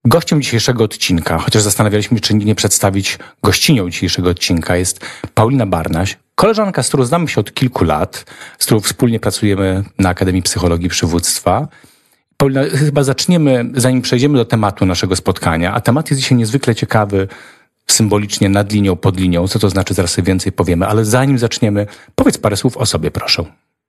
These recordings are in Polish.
Gościem dzisiejszego odcinka, chociaż zastanawialiśmy się, czy nie przedstawić gościnią dzisiejszego odcinka, jest Paulina Barnaś, koleżanka, z którą znamy się od kilku lat, z którą wspólnie pracujemy na Akademii Psychologii Przywództwa. Paulina, chyba zaczniemy, zanim przejdziemy do tematu naszego spotkania, a temat jest dzisiaj niezwykle ciekawy, symbolicznie nad linią, pod linią, co to znaczy, zaraz sobie więcej powiemy, ale zanim zaczniemy, powiedz parę słów o sobie, proszę.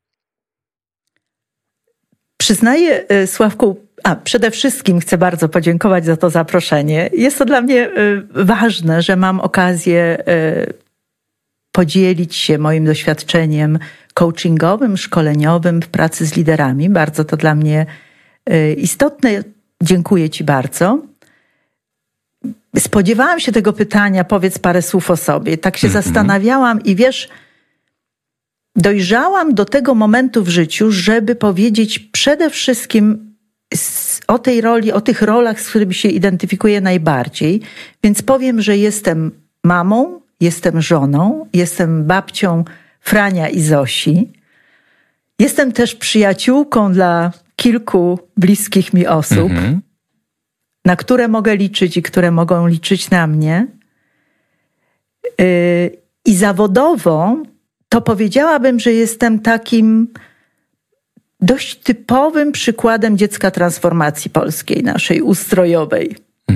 Przyznaję, Sławku, przede wszystkim chcę bardzo podziękować za to zaproszenie. Jest to dla mnie ważne, że mam okazję podzielić się moim doświadczeniem coachingowym, szkoleniowym w pracy z liderami. Bardzo to dla mnie istotne. Dziękuję Ci bardzo. Spodziewałam się tego pytania, powiedz parę słów o sobie. Tak się zastanawiałam i wiesz, dojrzałam do tego momentu w życiu, żeby powiedzieć przede wszystkim o tej roli, o tych rolach, z którymi się identyfikuję najbardziej. Więc powiem, że jestem mamą, jestem żoną, jestem babcią Frania i Zosi. Jestem też przyjaciółką dla kilku bliskich mi osób, na które mogę liczyć i które mogą liczyć na mnie. I zawodowo to powiedziałabym, że jestem takim dość typowym przykładem dziecka transformacji polskiej, naszej ustrojowej.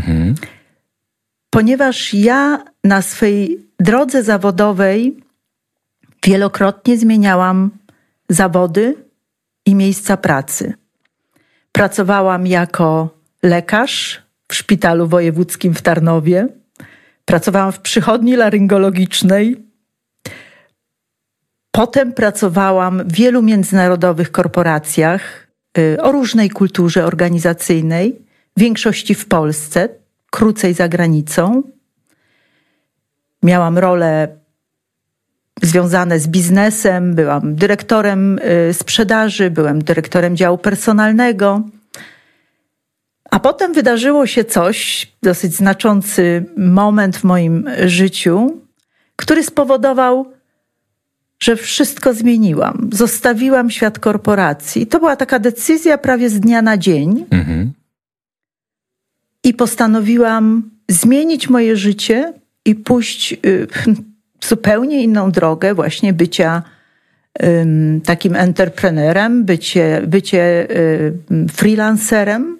Ponieważ ja na swej drodze zawodowej wielokrotnie zmieniałam zawody i miejsca pracy. Pracowałam jako lekarz w Szpitalu Wojewódzkim w Tarnowie. Pracowałam w przychodni laryngologicznej. Potem pracowałam w wielu międzynarodowych korporacjach o różnej kulturze organizacyjnej, w większości w Polsce, krócej za granicą. Miałam role związane z biznesem, byłam dyrektorem sprzedaży, byłam dyrektorem działu personalnego. A potem wydarzyło się coś, dosyć znaczący moment w moim życiu, który spowodował, że wszystko zmieniłam. Zostawiłam świat korporacji. To była taka decyzja prawie z dnia na dzień. I postanowiłam zmienić moje życie i pójść w zupełnie inną drogę właśnie bycia takim entrepreneurem, bycie freelancerem.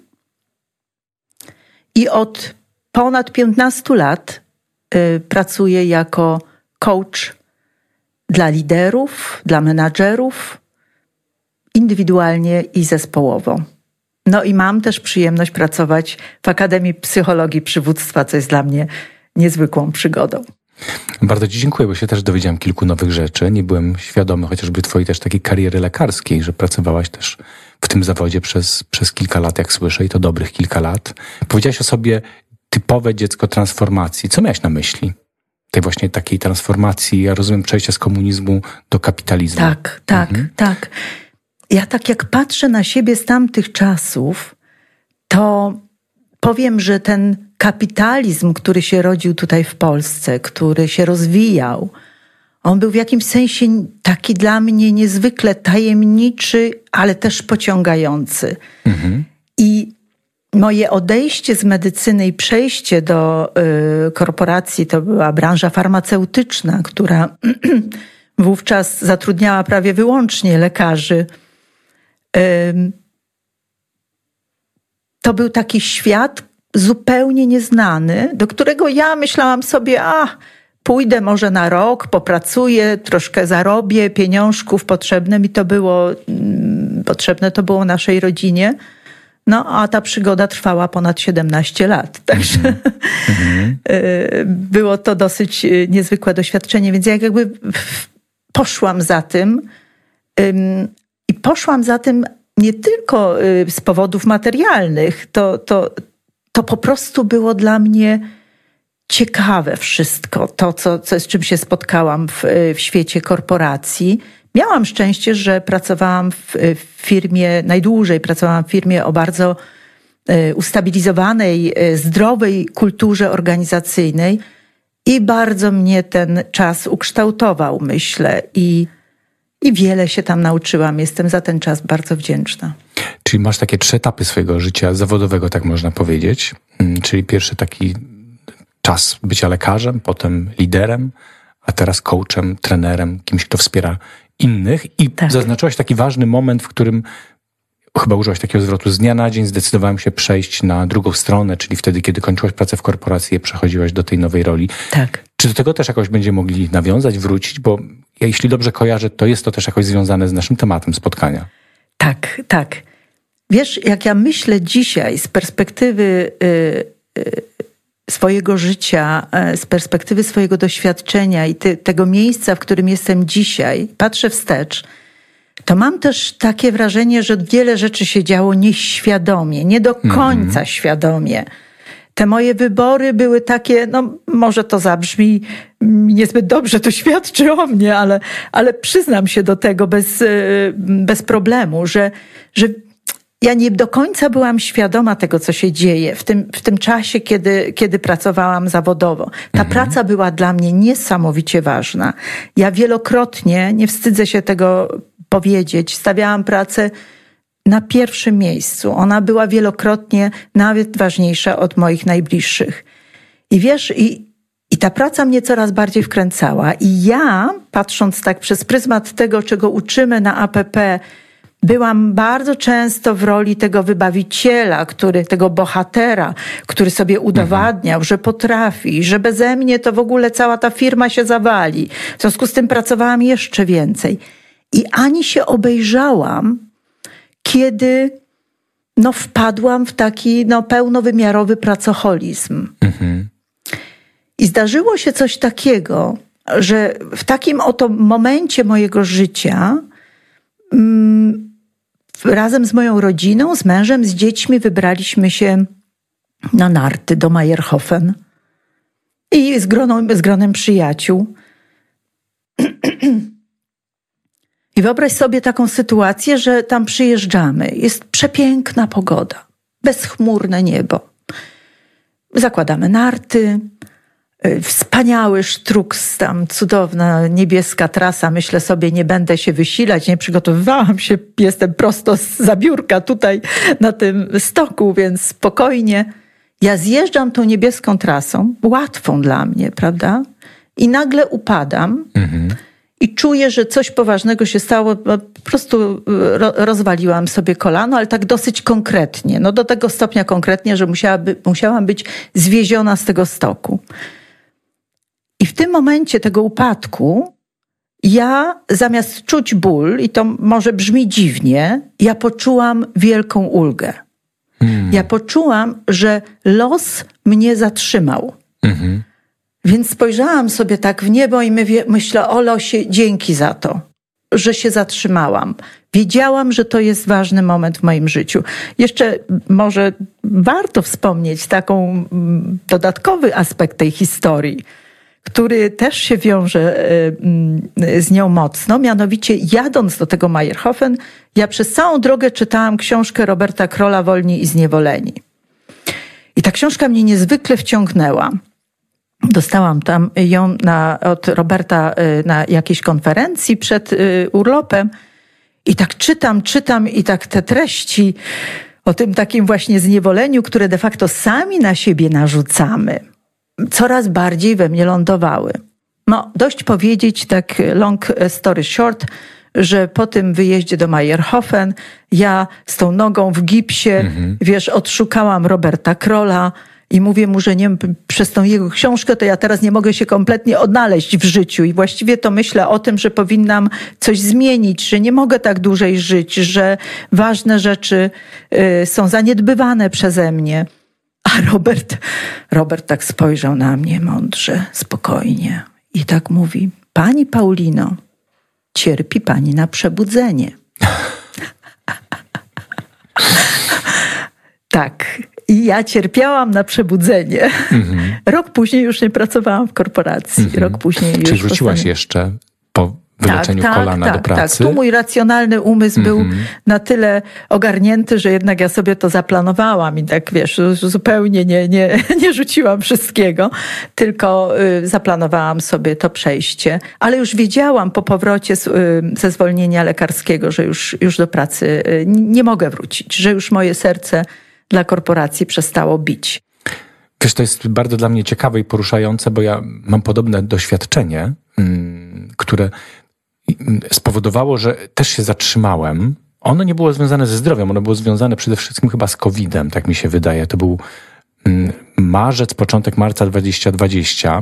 I od ponad 15 lat pracuję jako coach dla liderów, dla menadżerów, indywidualnie i zespołowo. No i mam też przyjemność pracować w Akademii Psychologii Przywództwa, co jest dla mnie niezwykłą przygodą. Bardzo Ci dziękuję, bo się też dowiedziałam kilku nowych rzeczy. Nie byłem świadomy chociażby Twojej też takiej kariery lekarskiej, że pracowałaś też w tym zawodzie przez kilka lat, jak słyszę, i to dobrych kilka lat. Powiedziałaś o sobie typowe dziecko transformacji. Co miałaś na myśli? Tej właśnie takiej transformacji, ja rozumiem, przejścia z komunizmu do kapitalizmu. Tak. Ja tak jak patrzę na siebie z tamtych czasów, to powiem, że ten kapitalizm, który się rodził tutaj w Polsce, który się rozwijał, on był w jakimś sensie taki dla mnie niezwykle tajemniczy, ale też pociągający. I moje odejście z medycyny i przejście do korporacji, to była branża farmaceutyczna, która wówczas zatrudniała prawie wyłącznie lekarzy. To był taki świat zupełnie nieznany, do którego ja myślałam sobie, pójdę może na rok, popracuję, troszkę zarobię pieniążków, potrzebne to było naszej rodzinie. No, a ta przygoda trwała ponad 17 lat. Także było to dosyć niezwykłe doświadczenie, więc ja jakby poszłam za tym i poszłam za tym nie tylko z powodów materialnych. To po prostu było dla mnie ciekawe wszystko, z czym się spotkałam w świecie korporacji. Miałam szczęście, że pracowałam w firmie, najdłużej pracowałam w firmie o bardzo ustabilizowanej, zdrowej kulturze organizacyjnej i bardzo mnie ten czas ukształtował, myślę. I wiele się tam nauczyłam. Jestem za ten czas bardzo wdzięczna. Czyli masz takie 3 etapy swojego życia zawodowego, tak można powiedzieć. Czyli pierwszy taki czas bycia lekarzem, potem liderem, a teraz coachem, trenerem, kimś, kto wspiera innych. I zaznaczyłaś taki ważny moment, w którym chyba użyłaś takiego zwrotu: z dnia na dzień zdecydowałem się przejść na drugą stronę, czyli wtedy, kiedy kończyłaś pracę w korporacji i przechodziłaś do tej nowej roli. Tak. Czy do tego też jakoś będziemy mogli nawiązać, wrócić? Bo ja, jeśli dobrze kojarzę, to jest to też jakoś związane z naszym tematem spotkania. Tak, tak. Wiesz, jak ja myślę dzisiaj z perspektywy swojego życia, z perspektywy swojego doświadczenia i tego miejsca, w którym jestem dzisiaj, patrzę wstecz, to mam też takie wrażenie, że wiele rzeczy się działo nieświadomie, nie do końca świadomie. Te moje wybory były takie, no może to zabrzmi niezbyt dobrze, to świadczy o mnie, ale przyznam się do tego bez problemu, że ja nie do końca byłam świadoma tego, co się dzieje w tym czasie, kiedy pracowałam zawodowo. Ta praca była dla mnie niesamowicie ważna. Ja wielokrotnie, nie wstydzę się tego powiedzieć, stawiałam pracę na pierwszym miejscu. Ona była wielokrotnie nawet ważniejsza od moich najbliższych. I wiesz, i ta praca mnie coraz bardziej wkręcała. I ja, patrząc tak przez pryzmat tego, czego uczymy na APP, byłam bardzo często w roli tego wybawiciela, tego bohatera, który sobie udowadniał, że potrafi, że beze mnie to w ogóle cała ta firma się zawali. W związku z tym pracowałam jeszcze więcej. I ani się obejrzałam, kiedy wpadłam w taki pełnowymiarowy pracoholizm. I zdarzyło się coś takiego, że w takim oto momencie mojego życia razem z moją rodziną, z mężem, z dziećmi wybraliśmy się na narty do Mayrhofen i z gronem przyjaciół. I wyobraź sobie taką sytuację, że tam przyjeżdżamy. Jest przepiękna pogoda, bezchmurne niebo. Zakładamy narty, wspaniały sztruks, tam cudowna niebieska trasa. Myślę sobie, nie będę się wysilać, nie przygotowywałam się, jestem prosto zza biurka tutaj na tym stoku, więc spokojnie. Ja zjeżdżam tą niebieską trasą, łatwą dla mnie, prawda? I nagle upadam i czuję, że coś poważnego się stało. Po prostu rozwaliłam sobie kolano, ale tak dosyć konkretnie. Do tego stopnia konkretnie, że musiałam być zwieziona z tego stoku. I w tym momencie tego upadku ja zamiast czuć ból, i to może brzmi dziwnie, ja poczułam wielką ulgę. Ja poczułam, że los mnie zatrzymał. Więc spojrzałam sobie tak w niebo i myślę: o losie, dzięki za to, że się zatrzymałam. Wiedziałam, że to jest ważny moment w moim życiu. Jeszcze może warto wspomnieć taką dodatkowy aspekt tej historii, który też się wiąże z nią mocno. Mianowicie, jadąc do tego Mayrhofen, ja przez całą drogę czytałam książkę Roberta Krolla „Wolni i zniewoleni”. I ta książka mnie niezwykle wciągnęła. Dostałam tam ją od Roberta na jakiejś konferencji przed urlopem i tak czytam i tak te treści o tym takim właśnie zniewoleniu, które de facto sami na siebie narzucamy, coraz bardziej we mnie lądowały. Dość powiedzieć, tak long story short, że po tym wyjeździe do Mayrhofen ja z tą nogą w gipsie, odszukałam Roberta Krolla i mówię mu, że przez tą jego książkę to ja teraz nie mogę się kompletnie odnaleźć w życiu i właściwie to myślę o tym, że powinnam coś zmienić, że nie mogę tak dłużej żyć, że ważne rzeczy są zaniedbywane przeze mnie. A Robert tak spojrzał na mnie mądrze, spokojnie i tak mówi: pani Paulino, cierpi pani na przebudzenie. Tak. I ja cierpiałam na przebudzenie. Rok później już nie pracowałam w korporacji. Rok później już... Czyli wróciłaś jeszcze po wyleczeniu kolana do pracy. Tak, tu mój racjonalny umysł był na tyle ogarnięty, że jednak ja sobie to zaplanowałam i tak wiesz, zupełnie nie rzuciłam wszystkiego, tylko zaplanowałam sobie to przejście. Ale już wiedziałam po powrocie ze zwolnienia lekarskiego, że już do pracy nie mogę wrócić, że już moje serce dla korporacji przestało bić. Wiesz, to jest bardzo dla mnie ciekawe i poruszające, bo ja mam podobne doświadczenie, które spowodowało, że też się zatrzymałem. Ono nie było związane ze zdrowiem, ono było związane przede wszystkim chyba z COVID-em, tak mi się wydaje. To był marzec, początek marca 2020.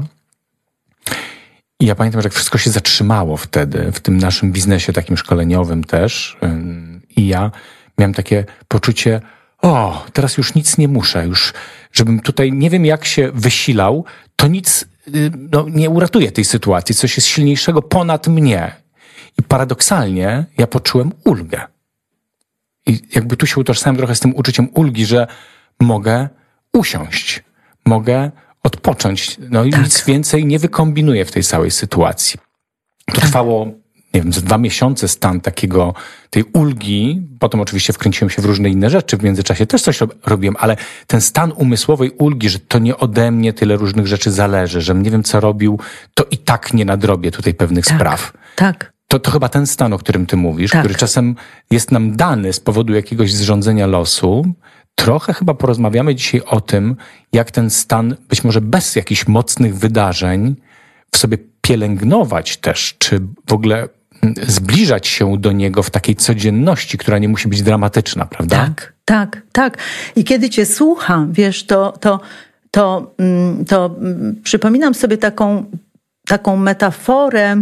I ja pamiętam, że jak wszystko się zatrzymało wtedy, w tym naszym biznesie takim szkoleniowym też. I ja miałem takie poczucie, teraz już nic nie muszę, już żebym tutaj nie wiem jak się wysilał, to nic nie uratuje tej sytuacji, coś jest silniejszego ponad mnie. I paradoksalnie ja poczułem ulgę. I jakby tu się utożsamiam trochę z tym uczuciem ulgi, że mogę usiąść, mogę odpocząć, i nic więcej nie wykombinuję w tej całej sytuacji. To trwało, nie wiem, 2 miesiące stan tej ulgi. Potem oczywiście wkręciłem się w różne inne rzeczy. W międzyczasie też coś robiłem, ale ten stan umysłowej ulgi, że to nie ode mnie tyle różnych rzeczy zależy, że nie wiem co robił, to i tak nie nadrobię tutaj pewnych spraw. Tak. To chyba ten stan, o którym ty mówisz, który czasem jest nam dany z powodu jakiegoś zrządzenia losu. Trochę chyba porozmawiamy dzisiaj o tym, jak ten stan, być może bez jakichś mocnych wydarzeń, w sobie pielęgnować też, czy w ogóle zbliżać się do niego w takiej codzienności, która nie musi być dramatyczna, prawda? Tak. I kiedy cię słucham, wiesz, to przypominam sobie taką metaforę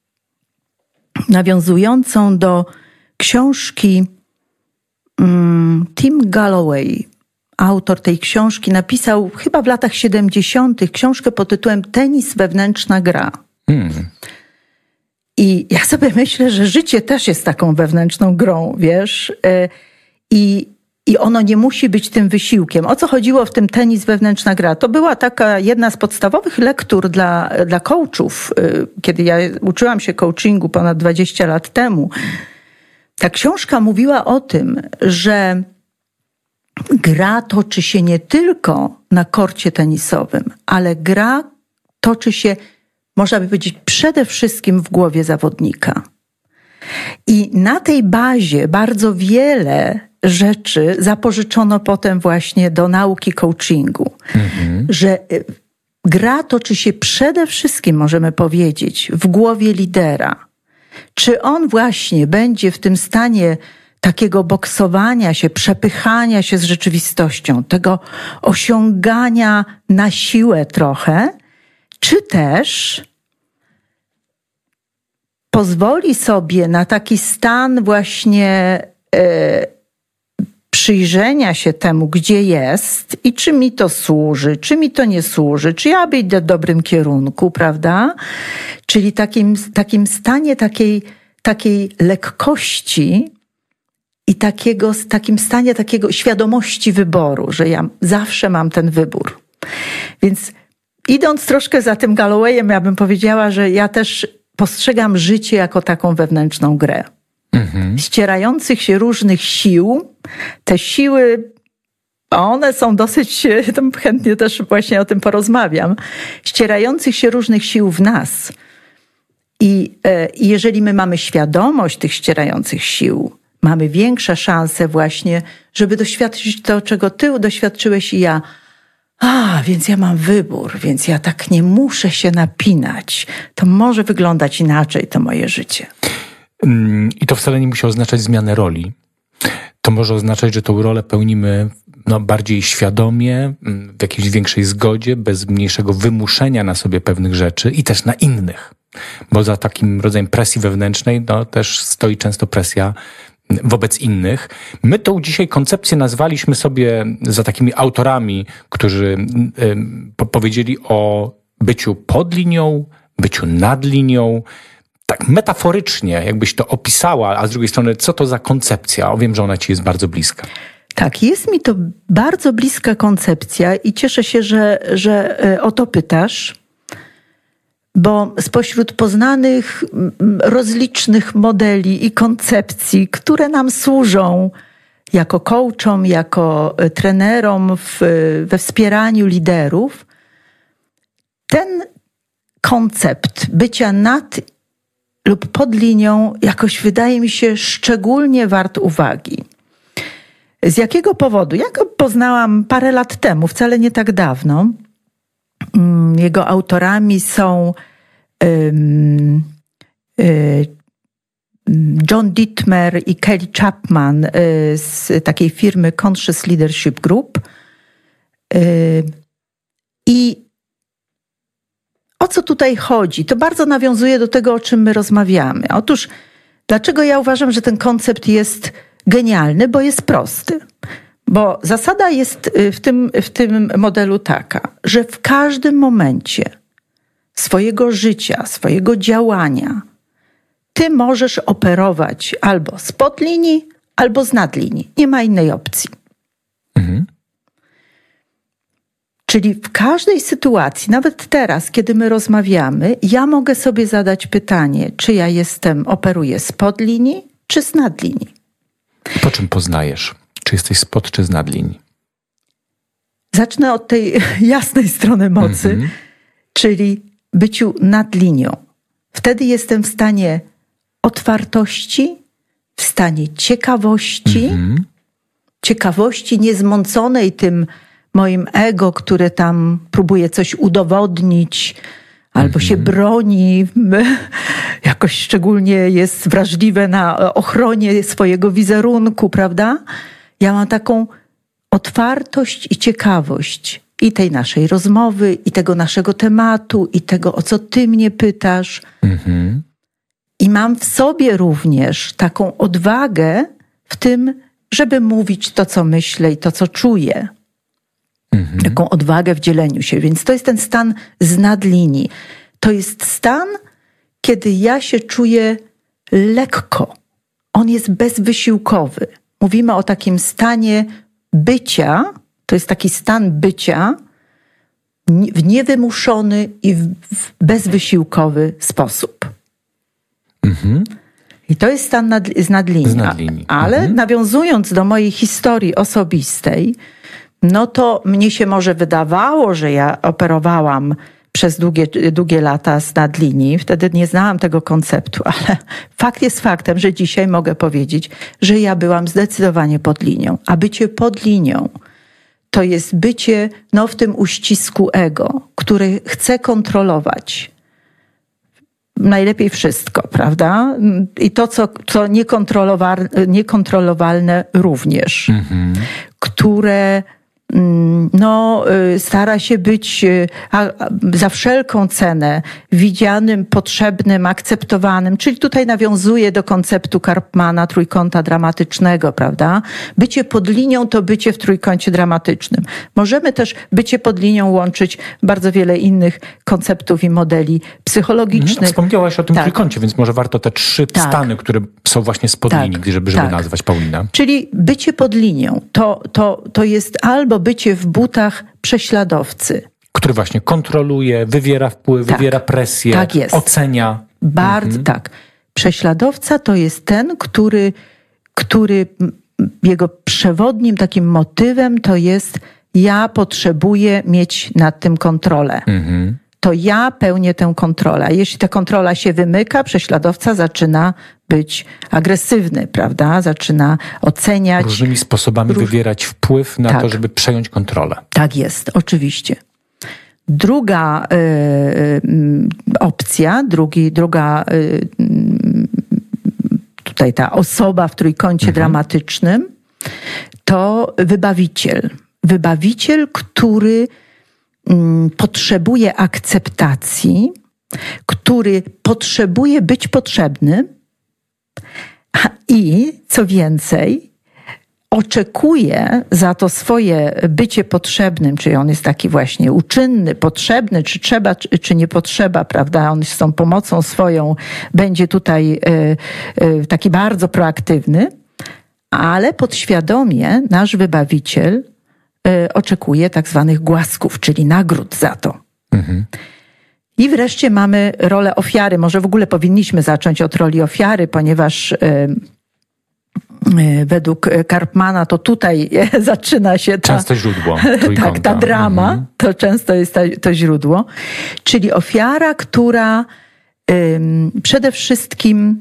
nawiązującą do książki Tim Galloway. Autor tej książki napisał chyba w latach 70. książkę pod tytułem Tenis, wewnętrzna gra. I ja sobie myślę, że życie też jest taką wewnętrzną grą, wiesz? I ono nie musi być tym wysiłkiem. O co chodziło w tym tenis, wewnętrzna gra? To była taka jedna z podstawowych lektur dla coachów. Kiedy ja uczyłam się coachingu ponad 20 lat temu, ta książka mówiła o tym, że gra toczy się nie tylko na korcie tenisowym, ale gra toczy się, można by powiedzieć, przede wszystkim w głowie zawodnika. I na tej bazie bardzo wiele rzeczy zapożyczono potem właśnie do nauki coachingu. Że gra toczy się przede wszystkim, możemy powiedzieć, w głowie lidera. Czy on właśnie będzie w tym stanie takiego boksowania się, przepychania się z rzeczywistością, tego osiągania na siłę trochę, czy też pozwoli sobie na taki stan właśnie przyjrzenia się temu, gdzie jest i czy mi to służy, czy mi to nie służy, czy ja idę w dobrym kierunku, prawda? Czyli takim stanie takiej lekkości i takim stanie takiego świadomości wyboru, że ja zawsze mam ten wybór. Więc idąc troszkę za tym Gallowayem, ja bym powiedziała, że ja też postrzegam życie jako taką wewnętrzną grę. Ścierających się różnych sił. Te siły, one są dosyć, chętnie też właśnie o tym porozmawiam, ścierających się różnych sił w nas. I jeżeli my mamy świadomość tych ścierających sił, mamy większe szanse właśnie, żeby doświadczyć to, czego ty doświadczyłeś i ja. Więc ja mam wybór, więc ja tak nie muszę się napinać. To może wyglądać inaczej, to moje życie. I to wcale nie musi oznaczać zmianę roli. To może oznaczać, że tą rolę pełnimy bardziej świadomie, w jakiejś większej zgodzie, bez mniejszego wymuszenia na sobie pewnych rzeczy i też na innych. Bo za takim rodzajem presji wewnętrznej też stoi często presja wobec innych. My tą dzisiaj koncepcję nazwaliśmy sobie za takimi autorami, którzy powiedzieli o byciu pod linią, byciu nad linią. Tak metaforycznie, jakbyś to opisała, a z drugiej strony, co to za koncepcja? Wiem, że ona ci jest bardzo bliska. Tak, jest mi to bardzo bliska koncepcja i cieszę się, że o to pytasz, Bo spośród poznanych rozlicznych modeli i koncepcji, które nam służą jako coachom, jako trenerom we wspieraniu liderów, ten koncept bycia nad lub pod linią jakoś wydaje mi się szczególnie wart uwagi. Z jakiego powodu? Ja go poznałam parę lat temu, wcale nie tak dawno. Jego autorami są John Dittmer i Kelly Chapman z takiej firmy Conscious Leadership Group. I o co tutaj chodzi? To bardzo nawiązuje do tego, o czym my rozmawiamy. Otóż, dlaczego ja uważam, że ten koncept jest genialny? Bo jest prosty. Bo zasada jest w tym modelu taka, że w każdym momencie swojego życia, swojego działania ty możesz operować albo spod linii, albo z nadlinii. Nie ma innej opcji. Mhm. Czyli w każdej sytuacji, nawet teraz, kiedy my rozmawiamy, ja mogę sobie zadać pytanie, czy ja operuję spod linii, czy z nadlinii. Po czym poznajesz? Czy jesteś spod, czy z nadlinii? Zacznę od tej jasnej strony mocy, czyli byciu nad linią. Wtedy jestem w stanie otwartości, w stanie ciekawości, ciekawości niezmąconej tym moim ego, które tam próbuje coś udowodnić albo się broni, jakoś szczególnie jest wrażliwe na ochronie swojego wizerunku, prawda? Ja mam taką otwartość i ciekawość i tej naszej rozmowy, i tego naszego tematu, i tego, o co ty mnie pytasz. I mam w sobie również taką odwagę w tym, żeby mówić to, co myślę i to, co czuję. Taką odwagę w dzieleniu się. Więc to jest ten stan z nadlinii. To jest stan, kiedy ja się czuję lekko. On jest bezwysiłkowy. Mówimy o takim stanie bycia. To jest taki stan bycia w niewymuszony i w bezwysiłkowy sposób. I to jest stan z nadlinii. Ale nawiązując do mojej historii osobistej, no to mnie się może wydawało, że ja operowałam przez długie lata z nadlinii. Wtedy nie znałam tego konceptu, ale fakt jest faktem, że dzisiaj mogę powiedzieć, że ja byłam zdecydowanie pod linią. A bycie pod linią to jest bycie w tym uścisku ego, który chce kontrolować najlepiej wszystko, prawda? I to, co niekontrolowalne również, które stara się być za wszelką cenę widzianym, potrzebnym, akceptowanym. Czyli tutaj nawiązuje do konceptu Karpmana trójkąta dramatycznego, prawda? Bycie pod linią to bycie w trójkącie dramatycznym. Możemy też bycie pod linią łączyć bardzo wiele innych konceptów i modeli psychologicznych. Wspomniałaś o tym trójkącie, więc może warto te 3 stany, które są właśnie spod linii, żeby nazwać, Paulina. Czyli bycie pod linią to jest albo bycie w butach prześladowcy. Który właśnie kontroluje, wywiera wpływ, wywiera presję, ocenia. Bardzo tak. Prześladowca to jest ten, który jego przewodnim takim motywem to jest: ja potrzebuję mieć nad tym kontrolę. To ja pełnię tę kontrolę. A jeśli ta kontrola się wymyka, prześladowca zaczyna być agresywny, prawda? Zaczyna oceniać. Różnymi sposobami wywierać wpływ na to, żeby przejąć kontrolę. Tak jest, oczywiście. Druga opcja, tutaj ta osoba w trójkącie dramatycznym, to wybawiciel. Wybawiciel, który potrzebuje akceptacji, który potrzebuje być potrzebny i, co więcej, oczekuje za to swoje bycie potrzebnym, czyli on jest taki właśnie uczynny, potrzebny, czy trzeba, czy nie potrzeba, prawda? On z tą pomocą swoją będzie tutaj taki bardzo proaktywny, ale podświadomie nasz wybawiciel oczekuje tak zwanych głasków, czyli nagród za to. I wreszcie mamy rolę ofiary. Może w ogóle powinniśmy zacząć od roli ofiary, ponieważ według Karpmana to tutaj zaczyna się często źródło trójkąta. Tak, ta drama, to często jest to źródło. Czyli ofiara, która przede wszystkim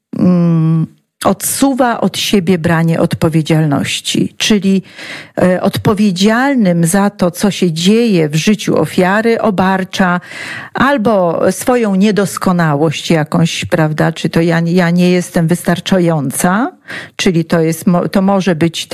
odsuwa od siebie branie odpowiedzialności, czyli odpowiedzialnym za to, co się dzieje w życiu ofiary, obarcza albo swoją niedoskonałość jakąś, prawda, czy to ja nie jestem wystarczająca, czyli to może być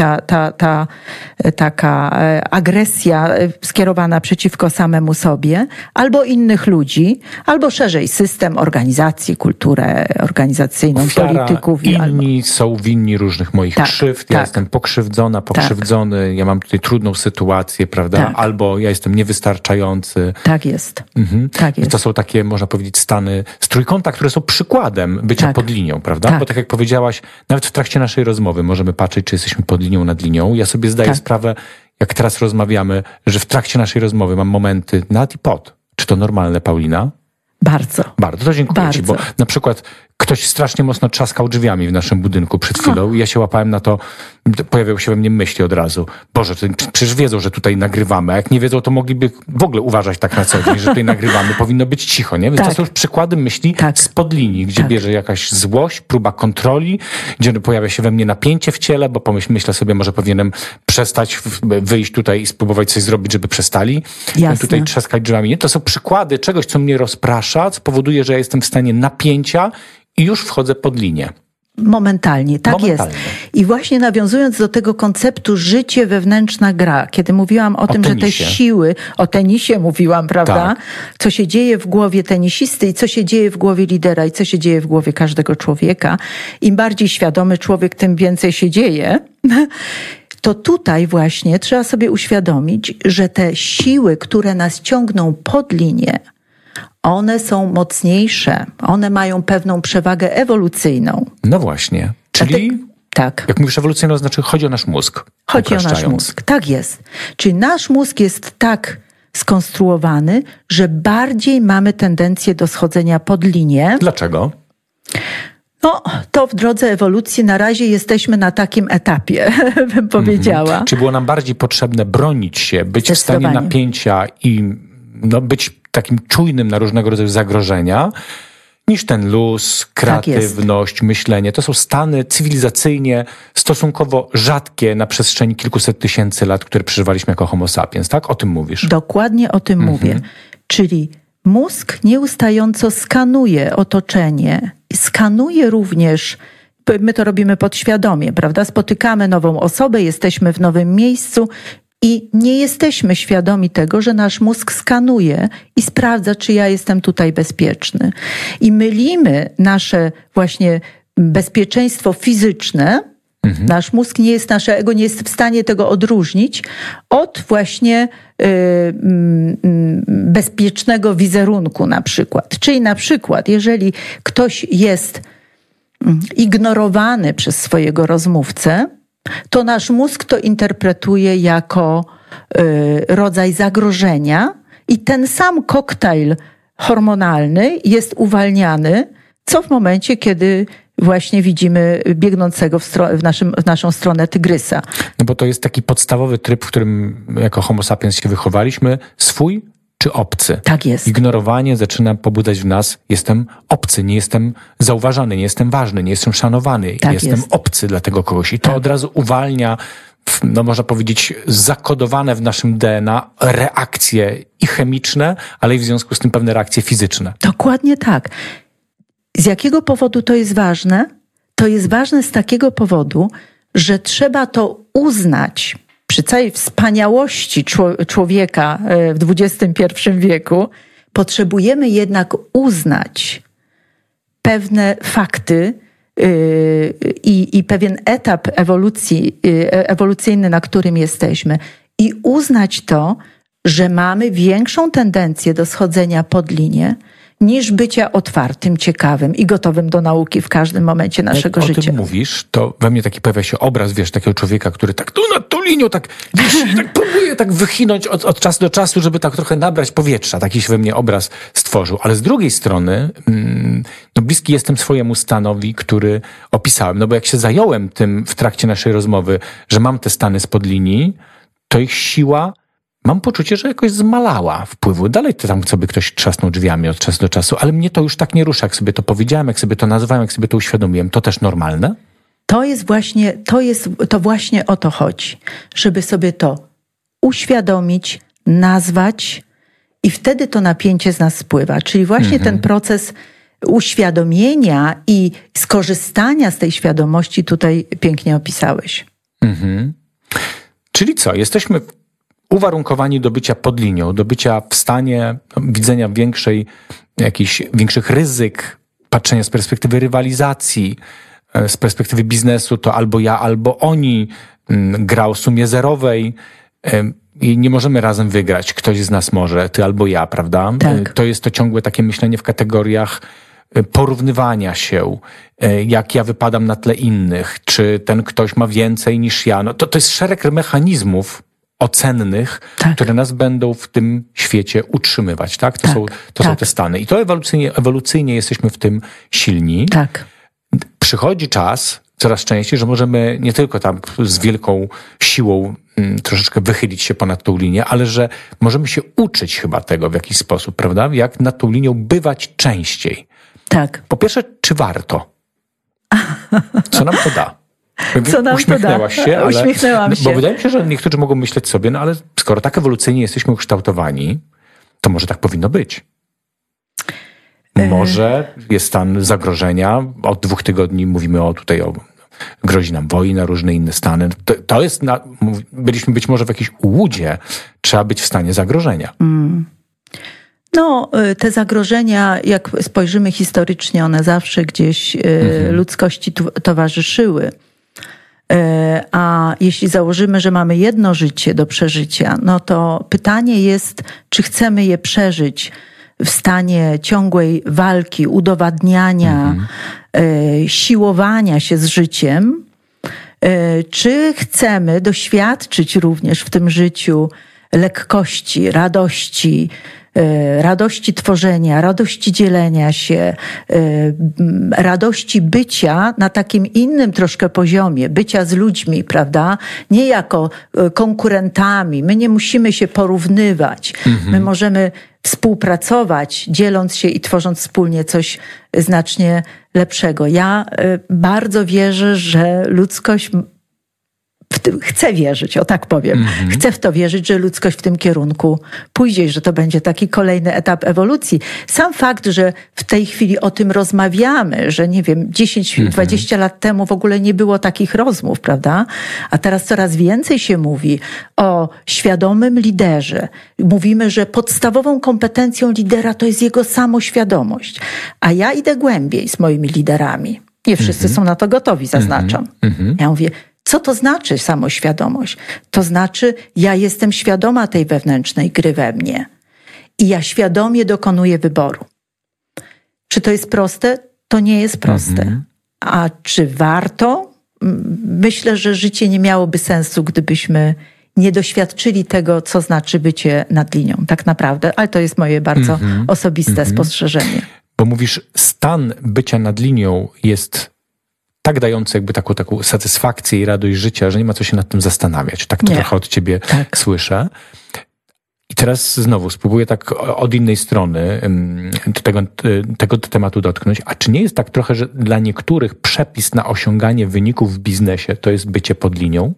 taka agresja skierowana przeciwko samemu sobie, albo innych ludzi, albo szerzej system, organizacji, kulturę organizacyjną, ofiara, polityków. Inni są winni różnych moich krzywd, ja jestem pokrzywdzona, pokrzywdzony, ja mam tutaj trudną sytuację, prawda? Albo ja jestem niewystarczający. Tak jest. Tak jest. I to są takie, można powiedzieć, stany z trójkąta, które są przykładem bycia pod linią, prawda? Bo tak jak powiedziałaś, nawet w trakcie naszej rozmowy możemy patrzeć, czy jesteśmy pod linią, nad linią. Ja sobie zdaję sprawę, jak teraz rozmawiamy, że w trakcie naszej rozmowy mam momenty nad i pod. Czy to normalne, Paulina? Bardzo. Bardzo, to dziękuję Ci, bo na przykład ktoś strasznie mocno trzaskał drzwiami w naszym budynku przed chwilą i ja się łapałem na to, pojawiały się we mnie myśli od razu. Boże, przecież wiedzą, że tutaj nagrywamy, a jak nie wiedzą, to mogliby w ogóle uważać tak na co dzień, że tutaj nagrywamy, powinno być cicho, nie? Więc to są już przykłady myśli spod linii, gdzie bierze jakaś złość, próba kontroli, gdzie pojawia się we mnie napięcie w ciele, bo myślę sobie, może powinienem przestać, wyjść tutaj i spróbować coś zrobić, żeby przestali tutaj trzaskać drzwiami. Nie? To są przykłady czegoś, co mnie rozprasza, co powoduje, że ja jestem w stanie napięcia i już wchodzę pod linię. Momentalnie, tak jest. I właśnie nawiązując do tego konceptu życie wewnętrzna gra, kiedy mówiłam o tym, tenisie. Że te siły, o tenisie mówiłam, prawda? Tak. Co się dzieje w głowie tenisisty i co się dzieje w głowie lidera i co się dzieje w głowie każdego człowieka. Im bardziej świadomy człowiek, tym więcej się dzieje. To tutaj właśnie trzeba sobie uświadomić, że te siły, które nas ciągną pod linię, one są mocniejsze, one mają pewną przewagę ewolucyjną. No właśnie, czyli jak mówisz ewolucyjną, znaczy chodzi o nasz mózg. Chodzi o nasz mózg, tak jest. Czyli nasz mózg jest tak skonstruowany, że bardziej mamy tendencję do schodzenia pod linię. Dlaczego? No, to w drodze ewolucji na razie jesteśmy na takim etapie, bym powiedziała. Czy było nam bardziej potrzebne bronić się, być w stanie napięcia i być takim czujnym na różnego rodzaju zagrożenia, niż ten luz, kreatywność, myślenie. To są stany cywilizacyjnie stosunkowo rzadkie na przestrzeni kilkuset tysięcy lat, które przeżywaliśmy jako homo sapiens, tak? O tym mówisz? Dokładnie o tym mówię. Czyli mózg nieustająco skanuje otoczenie. Skanuje również, my to robimy podświadomie, prawda? Spotykamy nową osobę, jesteśmy w nowym miejscu i nie jesteśmy świadomi tego, że nasz mózg skanuje i sprawdza, czy ja jestem tutaj bezpieczny. I mylimy nasze właśnie bezpieczeństwo fizyczne, nasz mózg nie jest, nasze ego nie jest w stanie tego odróżnić od właśnie bezpiecznego wizerunku na przykład. Czyli na przykład, jeżeli ktoś jest ignorowany przez swojego rozmówcę, to nasz mózg to interpretuje jako rodzaj zagrożenia i ten sam koktajl hormonalny jest uwalniany, co w momencie, kiedy właśnie widzimy biegnącego w naszą stronę tygrysa. No bo to jest taki podstawowy tryb, w którym jako homo sapiens się wychowaliśmy, swój czy obcy. Tak jest. Ignorowanie zaczyna pobudzać w nas, jestem obcy, nie jestem zauważany, nie jestem ważny, nie jestem szanowany, jestem obcy dla tego kogoś. I to od razu uwalnia, można powiedzieć, zakodowane w naszym DNA reakcje i chemiczne, ale i w związku z tym pewne reakcje fizyczne. Dokładnie tak. Z jakiego powodu to jest ważne? To jest ważne z takiego powodu, że trzeba to uznać przy całej wspaniałości człowieka w XXI wieku. Potrzebujemy jednak uznać pewne fakty i pewien etap ewolucyjny, na którym jesteśmy i uznać to, że mamy większą tendencję do schodzenia pod linię, niż bycia otwartym, ciekawym i gotowym do nauki w każdym momencie naszego życia. Jak o tym mówisz, to we mnie taki pojawia się obraz, takiego człowieka, który tak tu nad tą linią, tak próbuje tak wychinąć od czasu do czasu, żeby tak trochę nabrać powietrza. Taki się we mnie obraz stworzył. Ale z drugiej strony, bliski jestem swojemu stanowi, który opisałem. No bo jak się zająłem tym w trakcie naszej rozmowy, że mam te stany spod linii, to ich siła, mam poczucie, że jakoś zmalała wpływu. Dalej to tam sobie ktoś trzasnął drzwiami od czasu do czasu, ale mnie to już tak nie rusza, jak sobie to powiedziałem, jak sobie to nazwałem, jak sobie to uświadomiłem. To też normalne? To właśnie o to chodzi, żeby sobie to uświadomić, nazwać i wtedy to napięcie z nas spływa. Czyli właśnie ten proces uświadomienia i skorzystania z tej świadomości tutaj pięknie opisałeś. Czyli co? Jesteśmy uwarunkowani do bycia pod linią, do bycia w stanie widzenia większych ryzyk, patrzenia z perspektywy rywalizacji, z perspektywy biznesu, to albo ja, albo oni, gra o sumie zerowej i nie możemy razem wygrać. Ktoś z nas może, ty albo ja, prawda? Tak. To jest to ciągłe takie myślenie w kategoriach porównywania się, jak ja wypadam na tle innych, czy ten ktoś ma więcej niż ja. No to jest szereg mechanizmów ocennych, które nas będą w tym świecie utrzymywać, tak? To są te stany. I to ewolucyjnie jesteśmy w tym silni. Tak. Przychodzi czas, coraz częściej, że możemy nie tylko tam z wielką siłą troszeczkę wychylić się ponad tą linię, ale że możemy się uczyć chyba tego w jakiś sposób, prawda? Jak nad tą linią bywać częściej. Tak. Po pierwsze, czy warto? Co nam to da? Co nam Uśmiechnęłaś to da? się, ale, Uśmiechnęłam się. Bo wydaje mi się, że niektórzy mogą myśleć sobie, no ale skoro tak ewolucyjnie jesteśmy ukształtowani, to może tak powinno być. Może jest stan zagrożenia. Od 2 tygodni mówimy grozi nam wojna, różne inne stany. To jest, byliśmy być może w jakiejś ułudzie. Trzeba być w stanie zagrożenia. No, te zagrożenia, jak spojrzymy historycznie, one zawsze gdzieś ludzkości towarzyszyły. A jeśli założymy, że mamy jedno życie do przeżycia, no to pytanie jest, czy chcemy je przeżyć w stanie ciągłej walki, udowadniania, siłowania się z życiem, czy chcemy doświadczyć również w tym życiu lekkości, radości tworzenia, radości dzielenia się, radości bycia na takim innym troszkę poziomie, bycia z ludźmi, prawda? Nie jako konkurentami. My nie musimy się porównywać. My możemy współpracować, dzieląc się i tworząc wspólnie coś znacznie lepszego. Ja bardzo wierzę, że ludzkość chcę wierzyć, o tak powiem. Chcę w to wierzyć, że ludzkość w tym kierunku pójdzie i że to będzie taki kolejny etap ewolucji. Sam fakt, że w tej chwili o tym rozmawiamy, że nie wiem, 10-20 lat temu w ogóle nie było takich rozmów, prawda? A teraz coraz więcej się mówi o świadomym liderze. Mówimy, że podstawową kompetencją lidera to jest jego samoświadomość. A ja idę głębiej z moimi liderami. Nie wszyscy są na to gotowi, zaznaczam. Ja mówię, co to znaczy samoświadomość? To znaczy, ja jestem świadoma tej wewnętrznej gry we mnie i ja świadomie dokonuję wyboru. Czy to jest proste? To nie jest proste. A czy warto? Myślę, że życie nie miałoby sensu, gdybyśmy nie doświadczyli tego, co znaczy bycie nad linią, tak naprawdę. Ale to jest moje bardzo osobiste spostrzeżenie. Bo mówisz, stan bycia nad linią jest tak dający jakby taką satysfakcję i radość życia, że nie ma co się nad tym zastanawiać. Tak to trochę od ciebie słyszę. I teraz znowu spróbuję tak od innej strony tego tematu dotknąć. A czy nie jest tak trochę, że dla niektórych przepis na osiąganie wyników w biznesie to jest bycie pod linią?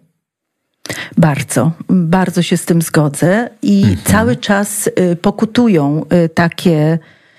Bardzo się z tym zgodzę i cały czas pokutują takie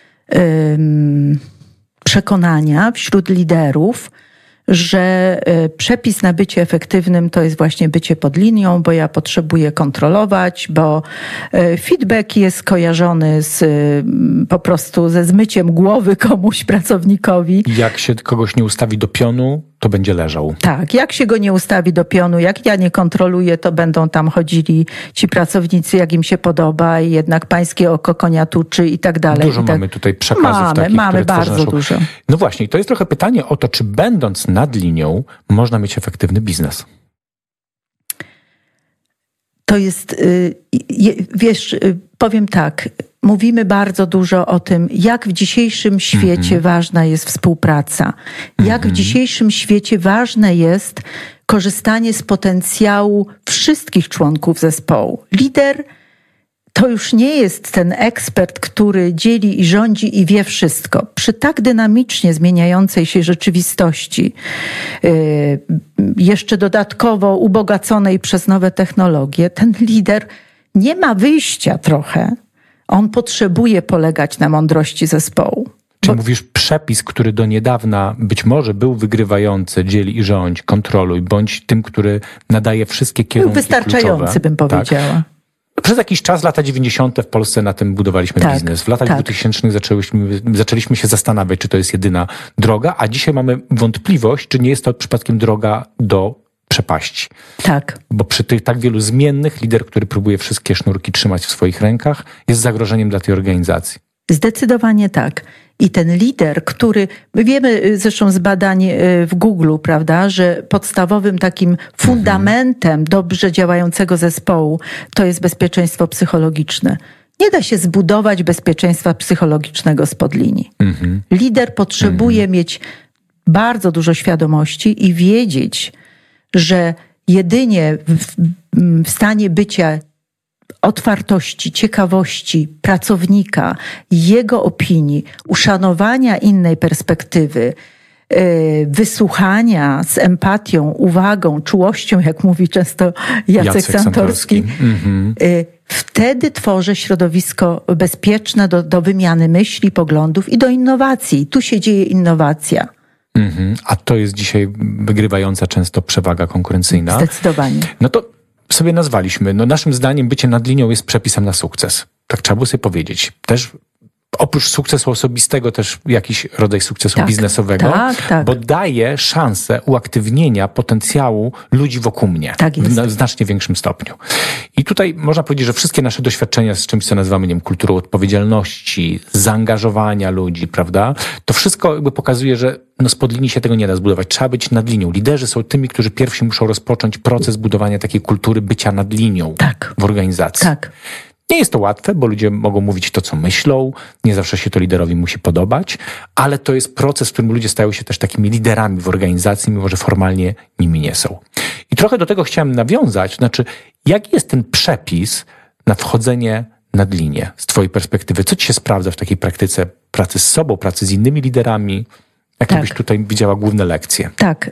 przekonania wśród liderów, że przepis na bycie efektywnym to jest właśnie bycie pod linią, bo ja potrzebuję kontrolować, bo feedback jest kojarzony po prostu ze zmyciem głowy komuś, pracownikowi. Jak się kogoś nie ustawi do pionu, to będzie leżał. Tak, jak się go nie ustawi do pionu, jak ja nie kontroluję, to będą tam chodzili ci pracownicy, jak im się podoba i jednak pańskie oko konia tuczy i tak dalej. Dużo mamy tutaj przekazów takich, Mamy które bardzo dużo. No właśnie, to jest trochę pytanie o to, czy będąc nad linią można mieć efektywny biznes. To jest, wiesz, powiem tak, mówimy bardzo dużo o tym, jak w dzisiejszym świecie ważna jest współpraca. Jak w dzisiejszym świecie ważne jest korzystanie z potencjału wszystkich członków zespołu. Lider to już nie jest ten ekspert, który dzieli i rządzi i wie wszystko. Przy tak dynamicznie zmieniającej się rzeczywistości, jeszcze dodatkowo ubogaconej przez nowe technologie, ten lider nie ma wyjścia trochę. On potrzebuje polegać na mądrości zespołu. Czy mówisz przepis, który do niedawna być może był wygrywający, dzieli i rządź, kontroluj, bądź tym, który nadaje wszystkie kierunki wystarczający, kluczowe, bym powiedziała. Tak? Przez jakiś czas, lata 90. w Polsce na tym budowaliśmy biznes. W latach 2000 zaczęliśmy się zastanawiać, czy to jest jedyna droga, a dzisiaj mamy wątpliwość, czy nie jest to przypadkiem droga do przepaści. Tak. Bo przy tych tak wielu zmiennych lider, który próbuje wszystkie sznurki trzymać w swoich rękach, jest zagrożeniem dla tej organizacji. Zdecydowanie tak. I ten lider, który, my wiemy zresztą z badań w Google, prawda, że podstawowym takim fundamentem dobrze działającego zespołu to jest bezpieczeństwo psychologiczne. Nie da się zbudować bezpieczeństwa psychologicznego spod linii. Lider potrzebuje mieć bardzo dużo świadomości i wiedzieć, że jedynie w stanie bycia otwartości, ciekawości pracownika, jego opinii, uszanowania innej perspektywy, wysłuchania z empatią, uwagą, czułością, jak mówi często Jacek Santorski. Wtedy tworzę środowisko bezpieczne do wymiany myśli, poglądów i do innowacji. Tu się dzieje innowacja. A to jest dzisiaj wygrywająca często przewaga konkurencyjna. Zdecydowanie. No to sobie nazwaliśmy. No naszym zdaniem bycie nad linią jest przepisem na sukces. Tak trzeba było sobie powiedzieć. Też oprócz sukcesu osobistego też jakiś rodzaj sukcesu biznesowego, bo daje szansę uaktywnienia potencjału ludzi wokół mnie w znacznie większym stopniu. I tutaj można powiedzieć, że wszystkie nasze doświadczenia z czymś, co nazywamy, nie wiem, kulturą odpowiedzialności, zaangażowania ludzi, prawda? To wszystko jakby pokazuje, że spod linii się tego nie da zbudować. Trzeba być nad linią. Liderzy są tymi, którzy pierwsi muszą rozpocząć proces budowania takiej kultury bycia nad linią w organizacji. Nie jest to łatwe, bo ludzie mogą mówić to, co myślą. Nie zawsze się to liderowi musi podobać, ale to jest proces, w którym ludzie stają się też takimi liderami w organizacji, mimo że formalnie nimi nie są. I trochę do tego chciałem nawiązać, znaczy, jaki jest ten przepis na wchodzenie nad linię z twojej perspektywy? Co ci się sprawdza w takiej praktyce pracy z sobą, pracy z innymi liderami? Jakie byś tutaj widziała główne lekcje?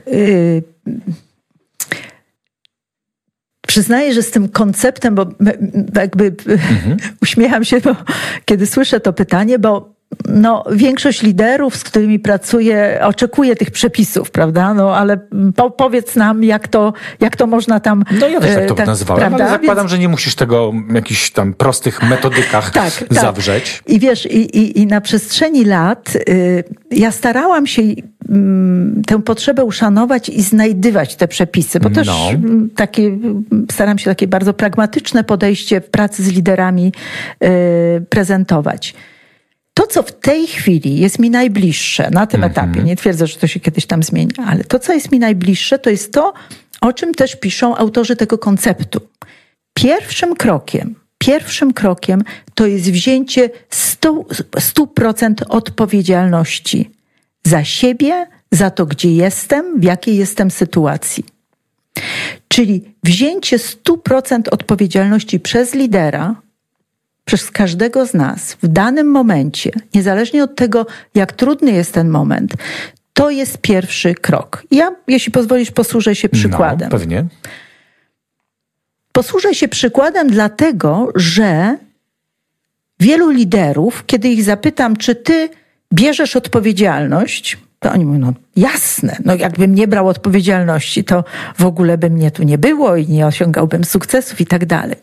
Przyznaję, że z tym konceptem, bo jakby uśmiecham się, kiedy słyszę to pytanie, bo większość liderów, z którymi pracuję, oczekuje tych przepisów, prawda? Ale powiedz nam, jak to można tam... No ja też tak to nazywałem, prawda? Ale zakładam, że nie musisz tego w jakichś tam prostych metodykach zawrzeć. I wiesz, i na przestrzeni lat ja starałam się tę potrzebę uszanować i znajdywać te przepisy, bo też staram się takie bardzo pragmatyczne podejście w pracy z liderami prezentować. To, co w tej chwili jest mi najbliższe na tym etapie, nie twierdzę, że to się kiedyś tam zmieni, ale to, co jest mi najbliższe, to jest to, o czym też piszą autorzy tego konceptu. Pierwszym krokiem to jest wzięcie 100% odpowiedzialności za siebie, za to, gdzie jestem, w jakiej jestem sytuacji. Czyli wzięcie 100% odpowiedzialności przez lidera, przez każdego z nas w danym momencie, niezależnie od tego, jak trudny jest ten moment, to jest pierwszy krok. Ja, jeśli pozwolisz, posłużę się przykładem. Pewnie. Posłużę się przykładem dlatego, że wielu liderów, kiedy ich zapytam, czy ty bierzesz odpowiedzialność, to oni mówią, jasne, jakbym nie brał odpowiedzialności, to w ogóle by mnie tu nie było i nie osiągałbym sukcesów i tak dalej.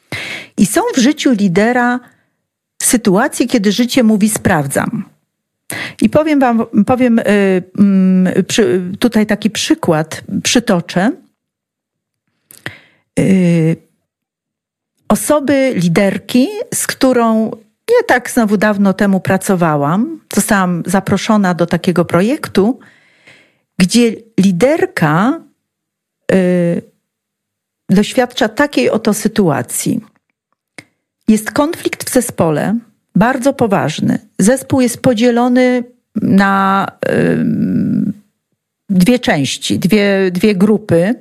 I są w życiu lidera sytuacje, kiedy życie mówi sprawdzam. I powiem tutaj taki przykład, przytoczę. Osoby, liderki, z którą nie tak znowu dawno temu pracowałam, zostałam zaproszona do takiego projektu, gdzie liderka doświadcza takiej oto sytuacji. Jest konflikt w zespole, bardzo poważny. Zespół jest podzielony na dwie części, dwie grupy,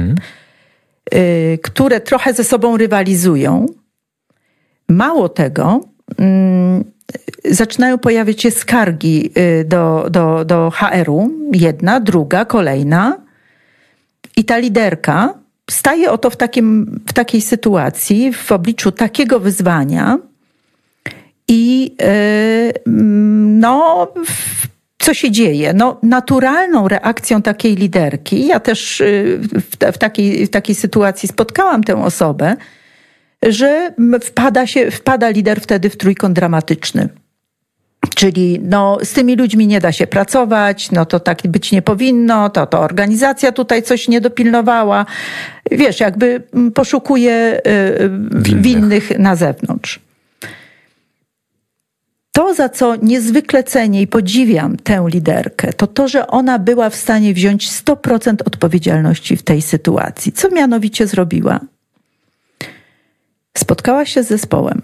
które trochę ze sobą rywalizują. Mało tego, zaczynają pojawiać się skargi do HR-u. Jedna, druga, kolejna. I ta liderka staje oto w takiej sytuacji, w obliczu takiego wyzwania i co się dzieje? No, naturalną reakcją takiej liderki, ja też w takiej sytuacji spotkałam tę osobę, że wpada lider wtedy w trójkąt dramatyczny. Czyli z tymi ludźmi nie da się pracować, to tak być nie powinno, to organizacja tutaj coś nie dopilnowała. Wiesz, jakby poszukuje winnych na zewnątrz. To, za co niezwykle cenię i podziwiam tę liderkę, to, że ona była w stanie wziąć 100% odpowiedzialności w tej sytuacji. Co mianowicie zrobiła? Spotkała się z zespołem.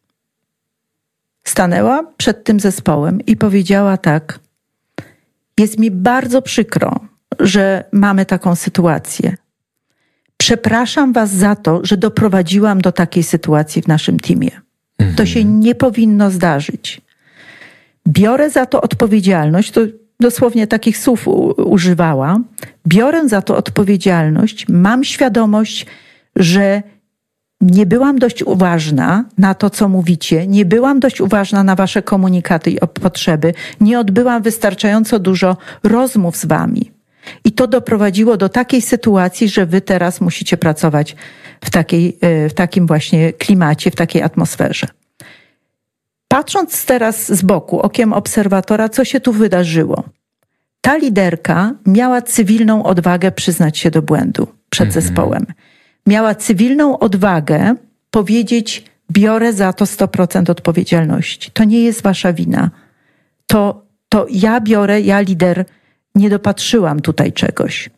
Stanęła przed tym zespołem i powiedziała tak: jest mi bardzo przykro, że mamy taką sytuację. Przepraszam was za to, że doprowadziłam do takiej sytuacji w naszym teamie. To się nie powinno zdarzyć. Biorę za to odpowiedzialność, to dosłownie takich słów używała. Biorę za to odpowiedzialność, mam świadomość, że nie byłam dość uważna na to, co mówicie, nie byłam dość uważna na wasze komunikaty i potrzeby, nie odbyłam wystarczająco dużo rozmów z wami. I to doprowadziło do takiej sytuacji, że wy teraz musicie pracować w takim właśnie klimacie, w takiej atmosferze. Patrząc teraz z boku, okiem obserwatora, co się tu wydarzyło? Ta liderka miała cywilną odwagę przyznać się do błędu przed zespołem. Miała cywilną odwagę powiedzieć: biorę za to 100% odpowiedzialności. To nie jest wasza wina. To ja biorę, ja lider, nie dopatrzyłam tutaj czegoś.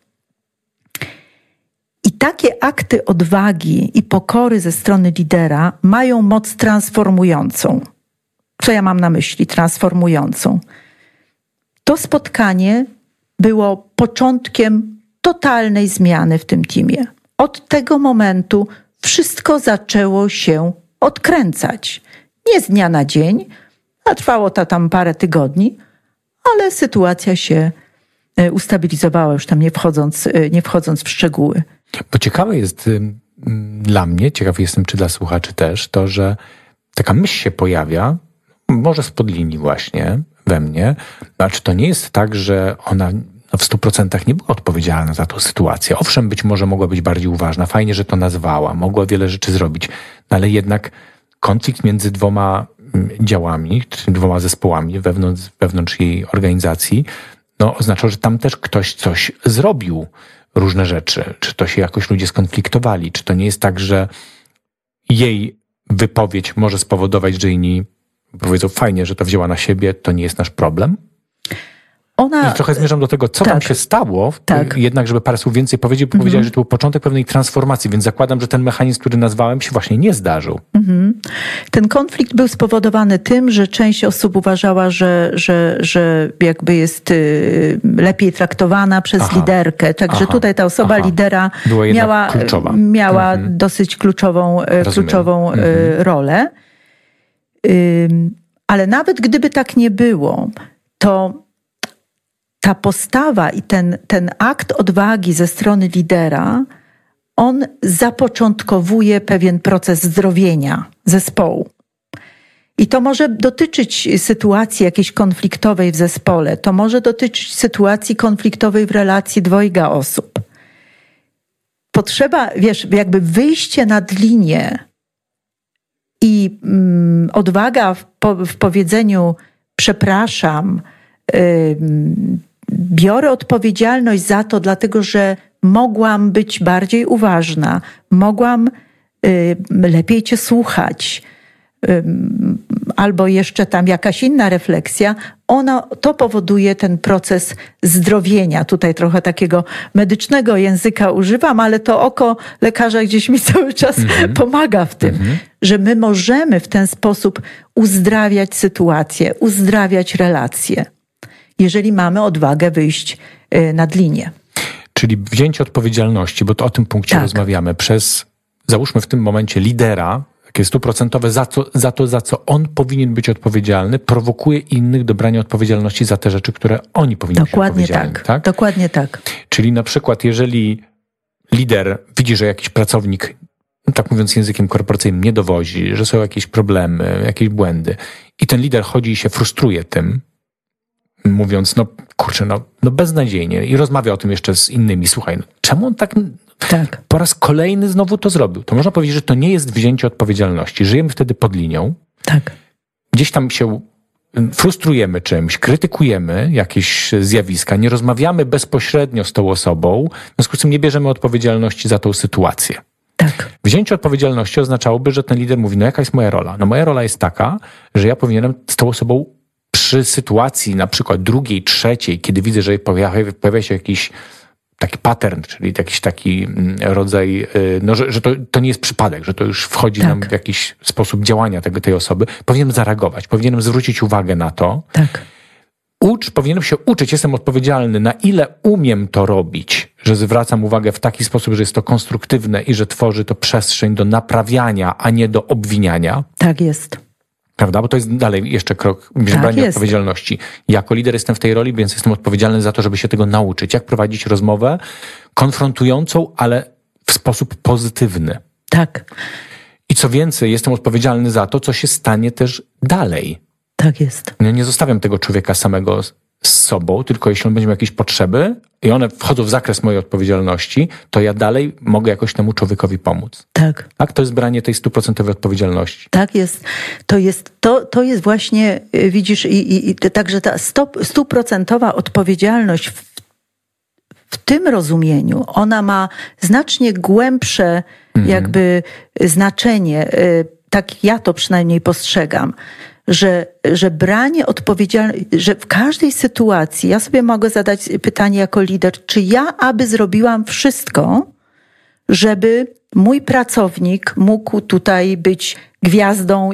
I takie akty odwagi i pokory ze strony lidera mają moc transformującą. Co ja mam na myśli transformującą? To spotkanie było początkiem totalnej zmiany w tym teamie. Od tego momentu wszystko zaczęło się odkręcać. Nie z dnia na dzień, a trwało to tam parę tygodni, ale sytuacja się ustabilizowała, już tam nie wchodząc w szczegóły. Bo ciekawe jest dla mnie, ciekawy jestem, czy dla słuchaczy też, to, że taka myśl się pojawia, może spod linii właśnie we mnie, a czy to nie jest tak, że ona w 100% nie była odpowiedzialna za tę sytuację. Owszem, być może mogła być bardziej uważna, fajnie, że to nazwała, mogła wiele rzeczy zrobić, ale jednak konflikt między dwoma działami, czy dwoma zespołami wewnątrz jej organizacji, oznaczał, że tam też ktoś coś zrobił, różne rzeczy. Czy to się jakoś ludzie skonfliktowali? Czy to nie jest tak, że jej wypowiedź może spowodować, że inni powiedzą: fajnie, że to wzięła na siebie, to nie jest nasz problem? I trochę zmierzam do tego, co tam się stało, jednak żeby parę słów więcej powiedzieć, bo powiedziałeś, że to był początek pewnej transformacji, więc zakładam, że ten mechanizm, który nazwałem, się właśnie nie zdarzył. Ten konflikt był spowodowany tym, że część osób uważała, że jakby jest lepiej traktowana przez liderkę. Także tutaj ta osoba lidera miała dosyć kluczową rolę. Ale nawet gdyby tak nie było, to ta postawa i ten akt odwagi ze strony lidera, on zapoczątkowuje pewien proces zdrowienia zespołu. I to może dotyczyć sytuacji jakiejś konfliktowej w zespole, to może dotyczyć sytuacji konfliktowej w relacji dwojga osób. Potrzeba, jakby wyjście nad linię i odwaga w powiedzeniu: przepraszam, biorę odpowiedzialność za to, dlatego że mogłam być bardziej uważna, mogłam lepiej cię słuchać, albo jeszcze tam jakaś inna refleksja, to powoduje ten proces zdrowienia. Tutaj trochę takiego medycznego języka używam, ale to oko lekarza gdzieś mi cały czas pomaga w tym, że my możemy w ten sposób uzdrawiać sytuację, uzdrawiać relacje, jeżeli mamy odwagę wyjść nad linię. Czyli wzięcie odpowiedzialności, bo to o tym punkcie rozmawiamy, przez, załóżmy w tym momencie, lidera, takie 100% za co on powinien być odpowiedzialny, prowokuje innych do brania odpowiedzialności za te rzeczy, które oni powinni być odpowiedzialni. Tak? Dokładnie tak. Czyli na przykład, jeżeli lider widzi, że jakiś pracownik, tak mówiąc językiem korporacyjnym, nie dowozi, że są jakieś problemy, jakieś błędy i ten lider chodzi i się frustruje tym, mówiąc, beznadziejnie i rozmawia o tym jeszcze z innymi. Słuchaj, czemu on tak po raz kolejny znowu to zrobił? To można powiedzieć, że to nie jest wzięcie odpowiedzialności. Żyjemy wtedy pod linią. Tak. Gdzieś tam się frustrujemy czymś, krytykujemy jakieś zjawiska, nie rozmawiamy bezpośrednio z tą osobą, w związku z tym nie bierzemy odpowiedzialności za tą sytuację. Tak. Wzięcie odpowiedzialności oznaczałoby, że ten lider mówi, jaka jest moja rola? Moja rola jest taka, że ja powinienem z tą osobą przy sytuacji na przykład drugiej, trzeciej, kiedy widzę, że pojawia się jakiś taki pattern, czyli jakiś taki rodzaj, że to nie jest przypadek, że to już wchodzi nam w jakiś sposób działania tej osoby, powinienem zareagować, powinienem zwrócić uwagę na to. Tak. Powinienem się uczyć, jestem odpowiedzialny, na ile umiem to robić, że zwracam uwagę w taki sposób, że jest to konstruktywne i że tworzy to przestrzeń do naprawiania, a nie do obwiniania. Tak jest. Prawda? Bo to jest dalej jeszcze krok brania odpowiedzialności. Jako lider jestem w tej roli, więc jestem odpowiedzialny za to, żeby się tego nauczyć. Jak prowadzić rozmowę konfrontującą, ale w sposób pozytywny. Tak. I co więcej, jestem odpowiedzialny za to, co się stanie też dalej. Tak jest. Nie zostawiam tego człowieka samego z sobą, tylko jeśli on będzie miał jakieś potrzeby i one wchodzą w zakres mojej odpowiedzialności, to ja dalej mogę jakoś temu człowiekowi pomóc. Tak. Tak? To jest branie tej 100% odpowiedzialności. Tak jest. To jest właśnie, widzisz, i także ta 100% odpowiedzialność w tym rozumieniu, ona ma znacznie głębsze jakby znaczenie, tak ja to przynajmniej postrzegam, że branie odpowiedzialności, że w każdej sytuacji, ja sobie mogę zadać pytanie jako lider, czy ja zrobiłam wszystko, żeby mój pracownik mógł tutaj być gwiazdą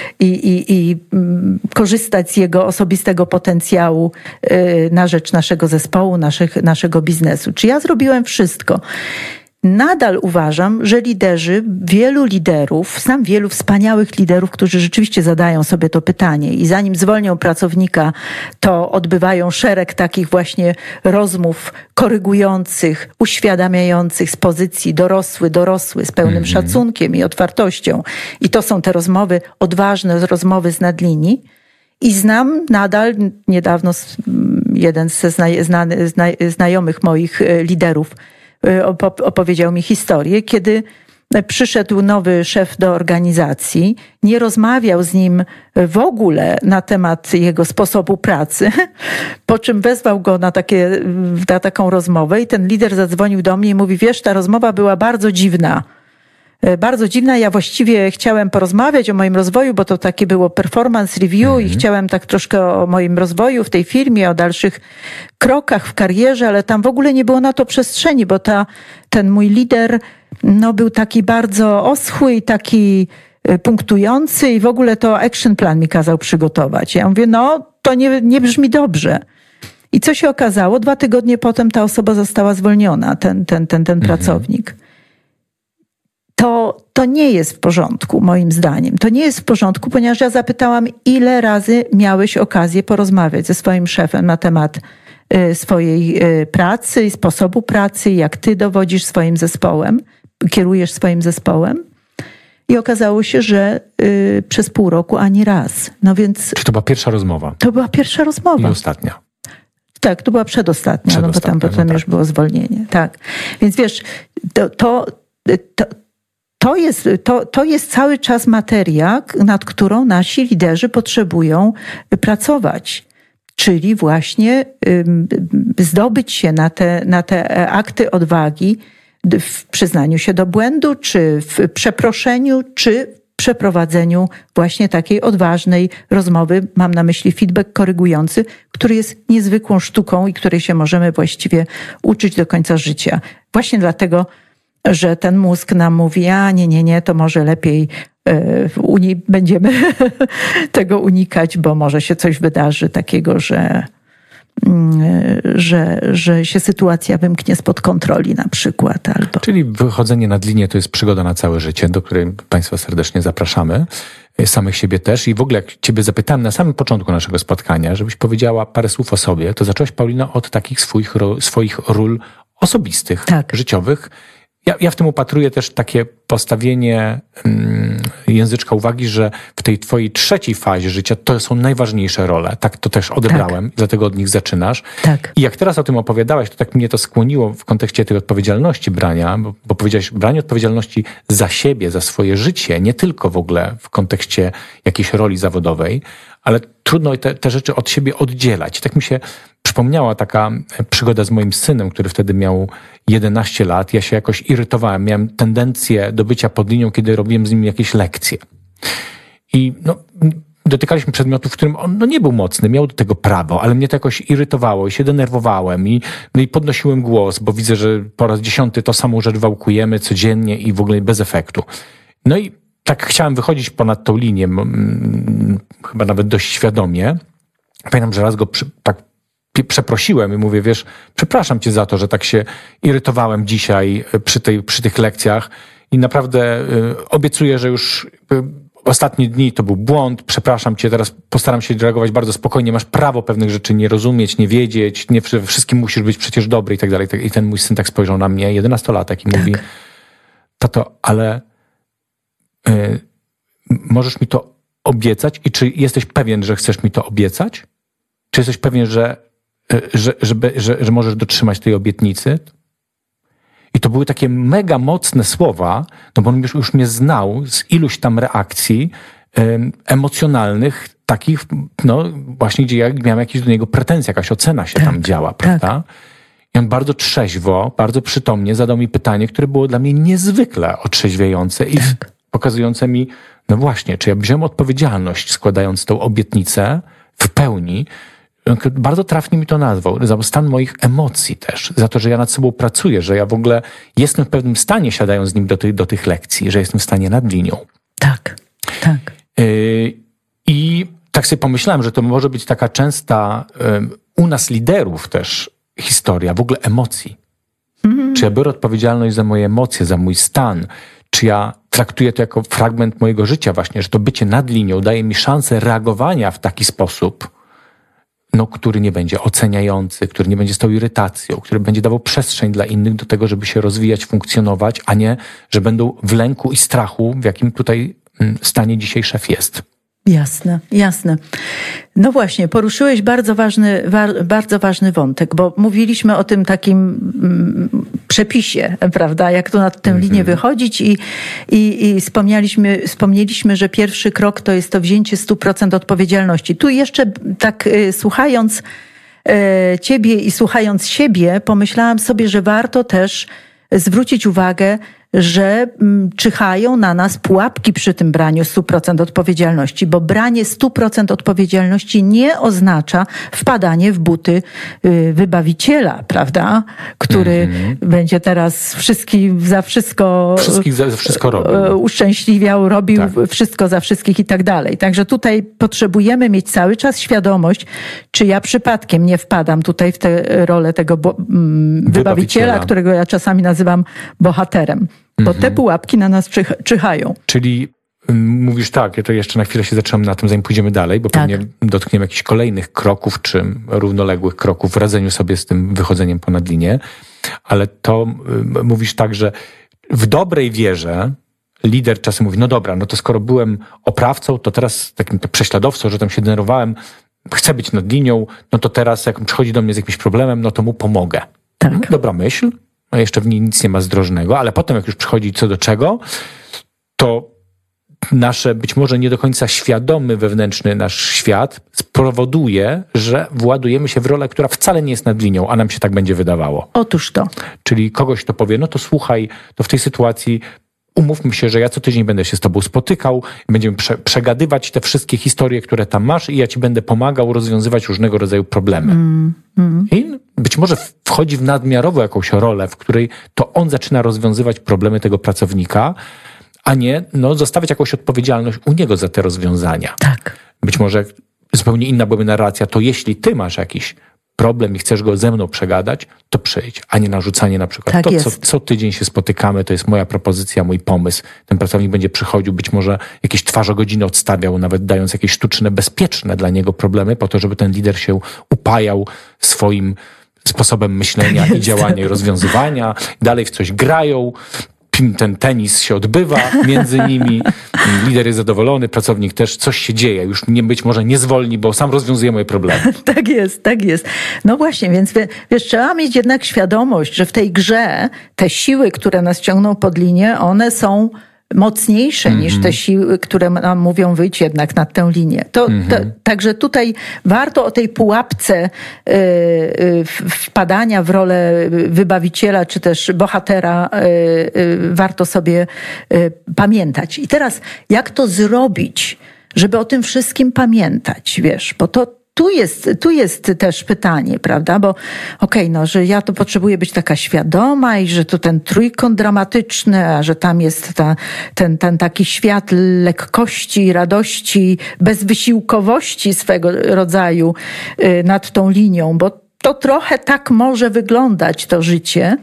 i korzystać z jego osobistego potencjału na rzecz naszego zespołu, naszego biznesu. Czy ja zrobiłem wszystko? Nadal uważam, że wielu liderów, znam wielu wspaniałych liderów, którzy rzeczywiście zadają sobie to pytanie i zanim zwolnią pracownika, to odbywają szereg takich właśnie rozmów korygujących, uświadamiających z pozycji dorosły, z pełnym szacunkiem i otwartością. I to są te rozmowy, odważne rozmowy z nadlinii. I znam nadal, niedawno jeden ze znajomych moich liderów opowiedział mi historię, kiedy przyszedł nowy szef do organizacji, nie rozmawiał z nim w ogóle na temat jego sposobu pracy, po czym wezwał go na taką rozmowę i ten lider zadzwonił do mnie i mówi, wiesz, ta rozmowa była bardzo dziwna. Bardzo dziwna. Ja właściwie chciałem porozmawiać o moim rozwoju, bo to takie było performance review i chciałem tak troszkę o moim rozwoju w tej firmie, o dalszych krokach w karierze, ale tam w ogóle nie było na to przestrzeni, bo ten mój lider był taki bardzo oschły i taki punktujący i w ogóle to action plan mi kazał przygotować. Ja mówię, to nie brzmi dobrze. I co się okazało? 2 tygodnie potem ta osoba została zwolniona, ten pracownik. To nie jest w porządku, moim zdaniem. To nie jest w porządku, ponieważ ja zapytałam, ile razy miałeś okazję porozmawiać ze swoim szefem na temat swojej pracy i sposobu pracy, jak ty dowodzisz swoim zespołem, kierujesz swoim zespołem. I okazało się, że przez pół roku ani raz. Więc... Czy to była pierwsza rozmowa? To była pierwsza rozmowa. I ostatnia. Tak, to była przedostatnia, bo potem już było zwolnienie. Tak. Więc wiesz, to jest cały czas materia, nad którą nasi liderzy potrzebują pracować. Czyli właśnie zdobyć się na te akty odwagi w przyznaniu się do błędu, czy w przeproszeniu, czy w przeprowadzeniu właśnie takiej odważnej rozmowy. Mam na myśli feedback korygujący, który jest niezwykłą sztuką i której się możemy właściwie uczyć do końca życia. Właśnie dlatego, że ten mózg nam mówi, nie, to może lepiej w Unii będziemy tego unikać, bo może się coś wydarzy takiego, że się sytuacja wymknie spod kontroli na przykład. Albo... Czyli wychodzenie nad linię to jest przygoda na całe życie, do której Państwa serdecznie zapraszamy, samych siebie też. I w ogóle jak Ciebie zapytałem na samym początku naszego spotkania, żebyś powiedziała parę słów o sobie, to zaczęłaś, Paulina, od takich swoich ról osobistych, życiowych. Ja w tym upatruję też takie postawienie języczka uwagi, że w tej twojej trzeciej fazie życia to są najważniejsze role. Tak to też odebrałem, dlatego od nich zaczynasz. Tak. I jak teraz o tym opowiadałaś, to tak mnie to skłoniło w kontekście tej odpowiedzialności brania, bo powiedziałaś, branie odpowiedzialności za siebie, za swoje życie, nie tylko w ogóle w kontekście jakiejś roli zawodowej, ale trudno te rzeczy od siebie oddzielać. Tak mi się przypomniała taka przygoda z moim synem, który wtedy miał 11 lat. Ja się jakoś irytowałem. Miałem tendencję do bycia pod linią, kiedy robiłem z nim jakieś lekcje. I dotykaliśmy przedmiotów, w którym on nie był mocny, miał do tego prawo, ale mnie to jakoś irytowało i się denerwowałem i podnosiłem głos, bo widzę, że po raz 10 to samą rzecz wałkujemy codziennie i w ogóle bez efektu. No i tak chciałem wychodzić ponad tą linię, chyba nawet dość świadomie. Pamiętam, że raz go tak przeprosiłem i mówię, wiesz, przepraszam cię za to, że tak się irytowałem dzisiaj przy tych lekcjach i naprawdę obiecuję, że już ostatnie dni to był błąd, przepraszam cię, teraz postaram się reagować bardzo spokojnie, masz prawo pewnych rzeczy nie rozumieć, nie wiedzieć, nie wszystkim musisz być przecież dobry i tak dalej. I ten mój syn tak spojrzał na mnie, 11-latek i mówi, tato, ale możesz mi to obiecać i czy jesteś pewien, że chcesz mi to obiecać? Czy jesteś pewien, że możesz dotrzymać tej obietnicy? I to były takie mega mocne słowa, no bo on już mnie znał z iluś tam reakcji emocjonalnych, takich, no właśnie, gdzie ja miałem jakieś do niego pretensje, jakaś ocena się tam działa, prawda? I on bardzo trzeźwo, bardzo przytomnie zadał mi pytanie, które było dla mnie niezwykle otrzeźwiające i pokazujące mi, no właśnie, czy ja wziąłem odpowiedzialność, składając tą obietnicę w pełni. Bardzo trafnie mi to nazwał, za stan moich emocji też, za to, że ja nad sobą pracuję, że ja w ogóle jestem w pewnym stanie, siadając z nim do tych lekcji, że jestem w stanie nad linią. Tak. I tak sobie pomyślałem, że to może być taka częsta u nas liderów też historia, w ogóle emocji. Czy ja biorę odpowiedzialność za moje emocje, za mój stan? Czy ja traktuję to jako fragment mojego życia właśnie, że to bycie nad linią daje mi szansę reagowania w taki sposób, który nie będzie oceniający, który nie będzie z tą irytacją, który będzie dawał przestrzeń dla innych do tego, żeby się rozwijać, funkcjonować, a nie, że będą w lęku i strachu, w jakim tutaj stanie dzisiaj szef jest. Jasne. No właśnie, poruszyłeś bardzo ważny wątek, bo mówiliśmy o tym takim przepisie, prawda, jak tu na tę linię wychodzić i wspomnieliśmy, że pierwszy krok to jest to wzięcie 100% odpowiedzialności. Tu jeszcze tak słuchając ciebie i słuchając siebie, pomyślałam sobie, że warto też zwrócić uwagę, że czyhają na nas pułapki przy tym braniu 100% odpowiedzialności, bo branie 100% odpowiedzialności nie oznacza wpadanie w buty wybawiciela, prawda? Który będzie teraz wszystkich za wszystko robił. Uszczęśliwiał, robił wszystko za wszystkich i tak dalej. Także tutaj potrzebujemy mieć cały czas świadomość, czy ja przypadkiem nie wpadam tutaj w tę rolę tego wybawiciela, którego ja czasami nazywam bohaterem. Bo te pułapki na nas czyhają. Czyli mówisz tak, ja to jeszcze na chwilę się zatrzymam na tym, zanim pójdziemy dalej, bo pewnie dotkniemy jakichś kolejnych kroków, czy równoległych kroków w radzeniu sobie z tym wychodzeniem ponad linię, ale to mówisz tak, że w dobrej wierze lider czasem mówi, no dobra, no to skoro byłem oprawcą, to teraz takim prześladowcą, że tam się denerwowałem, chcę być nad linią, no to teraz jak przychodzi do mnie z jakimś problemem, no to mu pomogę. Dobra myśl. No jeszcze w niej nic nie ma zdrożnego, ale potem jak już przychodzi co do czego, to nasze być może nie do końca świadomy wewnętrzny nasz świat spowoduje, że władujemy się w rolę, która wcale nie jest nad linią, a nam się tak będzie wydawało. Otóż to. Czyli kogoś to powie, no to słuchaj, to w tej sytuacji umówmy się, że ja co tydzień będę się z tobą spotykał, będziemy przegadywać te wszystkie historie, które tam masz i ja ci będę pomagał rozwiązywać różnego rodzaju problemy. I być może wchodzi w nadmiarową jakąś rolę, w której to on zaczyna rozwiązywać problemy tego pracownika, a nie zostawiać jakąś odpowiedzialność u niego za te rozwiązania. Tak. Być może zupełnie inna byłaby narracja, to jeśli ty masz jakiś problem i chcesz go ze mną przegadać, to przyjdź, a nie narzucanie na przykład. Tak to, jest. co tydzień się spotykamy, to jest moja propozycja, mój pomysł. Ten pracownik będzie przychodził, być może jakieś twarzogodziny odstawiał, nawet dając jakieś sztuczne, bezpieczne dla niego problemy, po to, żeby ten lider się upajał swoim sposobem myślenia i działania i rozwiązywania. Dalej w coś grają, ten tenis się odbywa między nimi, lider jest zadowolony, pracownik też, coś się dzieje, już być może nie zwolni, bo sam rozwiązuje moje problemy. Tak jest, tak jest. No właśnie, więc wiesz, trzeba mieć jednak świadomość, że w tej grze te siły, które nas ciągną pod linię, one są mocniejsze niż te siły, które nam mówią wyjść jednak nad tę linię. Także tutaj warto o tej pułapce wpadania w rolę wybawiciela czy też bohatera warto sobie pamiętać. I teraz jak to zrobić, żeby o tym wszystkim pamiętać, wiesz, bo tu jest też pytanie, prawda? Bo że ja to potrzebuję być taka świadoma i że to ten trójkąt dramatyczny, a że tam jest ten taki świat lekkości, radości, bezwysiłkowości swego rodzaju nad tą linią, bo to trochę tak może wyglądać to życie.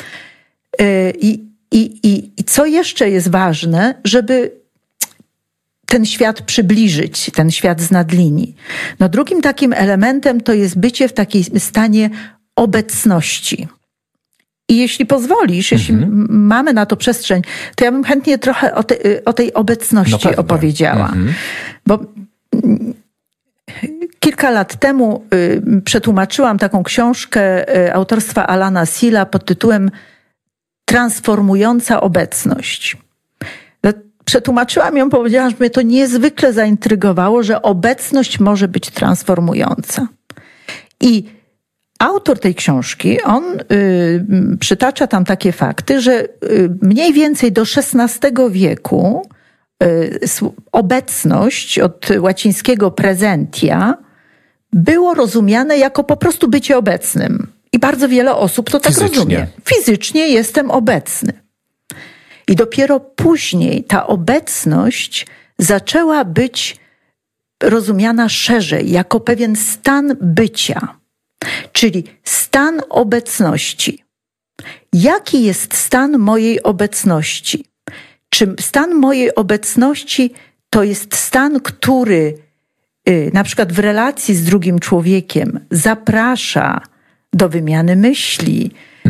I co jeszcze jest ważne, żeby ten świat przybliżyć, ten świat z nadlinii. No drugim takim elementem to jest bycie w takim stanie obecności. I jeśli pozwolisz, jeśli mamy na to przestrzeń, to ja bym chętnie trochę o tej obecności opowiedziała. Bo kilka lat temu przetłumaczyłam taką książkę autorstwa Alana Seala pod tytułem Transformująca obecność. Przetłumaczyłam ją, powiedziałam, że mnie to niezwykle zaintrygowało, że obecność może być transformująca. I autor tej książki, on przytacza tam takie fakty, że mniej więcej do XVI wieku obecność od łacińskiego presentia było rozumiane jako po prostu bycie obecnym. I bardzo wiele osób to tak rozumie. Fizycznie jestem obecny. I dopiero później ta obecność zaczęła być rozumiana szerzej, jako pewien stan bycia, czyli stan obecności. Jaki jest stan mojej obecności? Czy stan mojej obecności to jest stan, który na przykład w relacji z drugim człowiekiem zaprasza do wymiany myśli,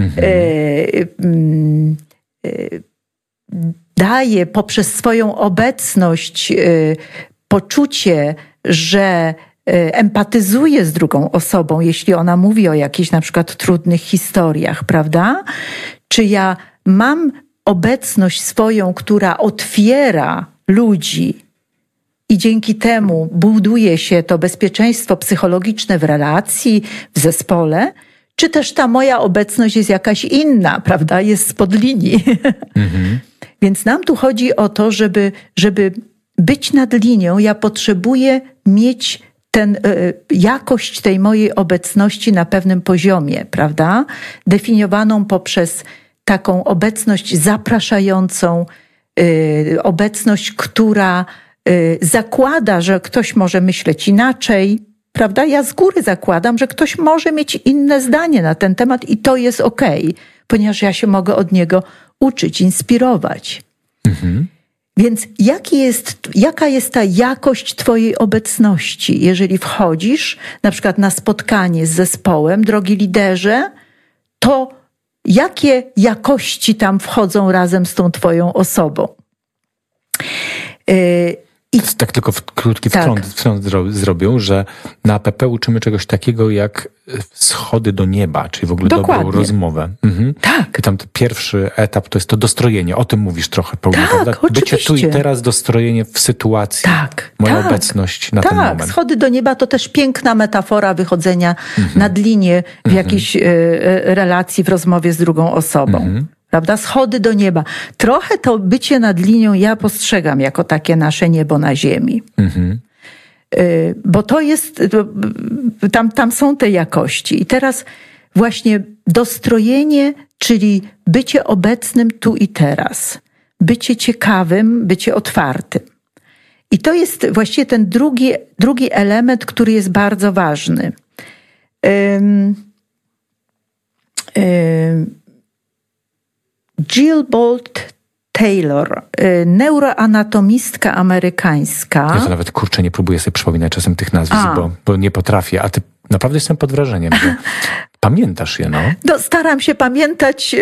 daje poprzez swoją obecność poczucie, że empatyzuje z drugą osobą, jeśli ona mówi o jakichś na przykład trudnych historiach, prawda? Czy ja mam obecność swoją, która otwiera ludzi i dzięki temu buduje się to bezpieczeństwo psychologiczne w relacji, w zespole, czy też ta moja obecność jest jakaś inna, prawda? Jest spod linii. Więc nam tu chodzi o to, żeby być nad linią, ja potrzebuję mieć jakość tej mojej obecności na pewnym poziomie, prawda? Definiowaną poprzez taką obecność zapraszającą, obecność, która zakłada, że ktoś może myśleć inaczej, prawda? Ja z góry zakładam, że ktoś może mieć inne zdanie na ten temat i to jest okej, ponieważ ja się mogę od niego uczyć, inspirować. Więc jaka jest ta jakość twojej obecności? Jeżeli wchodzisz na przykład na spotkanie z zespołem, drogi liderze, to jakie jakości tam wchodzą razem z tą twoją osobą? Tak tylko krótki wtrąd zrobią, że na APP uczymy czegoś takiego jak schody do nieba, czyli w ogóle dobrą rozmowę. Tak. I tam pierwszy etap to jest to dostrojenie. O tym mówisz trochę, Paulina, prawda? Oczywiście. Bycie tu i teraz, dostrojenie w sytuacji. Moja obecność na ten moment. Schody do nieba to też piękna metafora wychodzenia nad linię w jakiejś relacji, w rozmowie z drugą osobą. Prawda? Schody do nieba. Trochę to bycie nad linią ja postrzegam jako takie nasze niebo na ziemi. Bo to jest, tam są te jakości. I teraz właśnie dostrojenie, czyli bycie obecnym tu i teraz. Bycie ciekawym, bycie otwartym. I to jest właściwie ten drugi element, który jest bardzo ważny. Jill Bolte Taylor, neuroanatomistka amerykańska. Ja to nawet, nie próbuję sobie przypominać czasem tych nazwisk, bo nie potrafię, a ty naprawdę jestem pod wrażeniem, że pamiętasz je, no. Staram się pamiętać,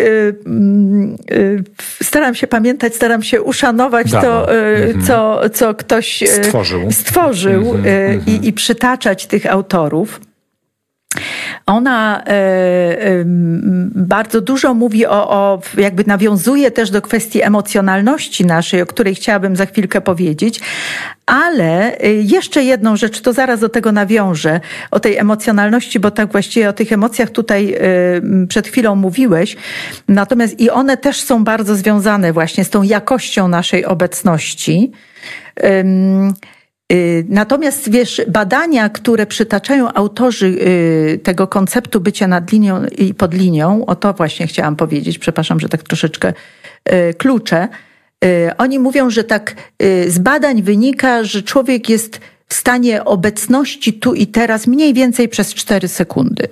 staram się uszanować to, co ktoś stworzył i przytaczać tych autorów. Ona bardzo dużo mówi jakby nawiązuje też do kwestii emocjonalności naszej, o której chciałabym za chwilkę powiedzieć, ale jeszcze jedną rzecz, to zaraz do tego nawiążę, o tej emocjonalności, bo tak właściwie o tych emocjach tutaj przed chwilą mówiłeś, natomiast i one też są bardzo związane właśnie z tą jakością naszej obecności. Natomiast wiesz, badania, które przytaczają autorzy tego konceptu bycia nad linią i pod linią, o to właśnie chciałam powiedzieć, przepraszam, że tak troszeczkę kluczę. Oni mówią, że tak z badań wynika, że człowiek jest w stanie obecności tu i teraz mniej więcej przez 4 sekundy.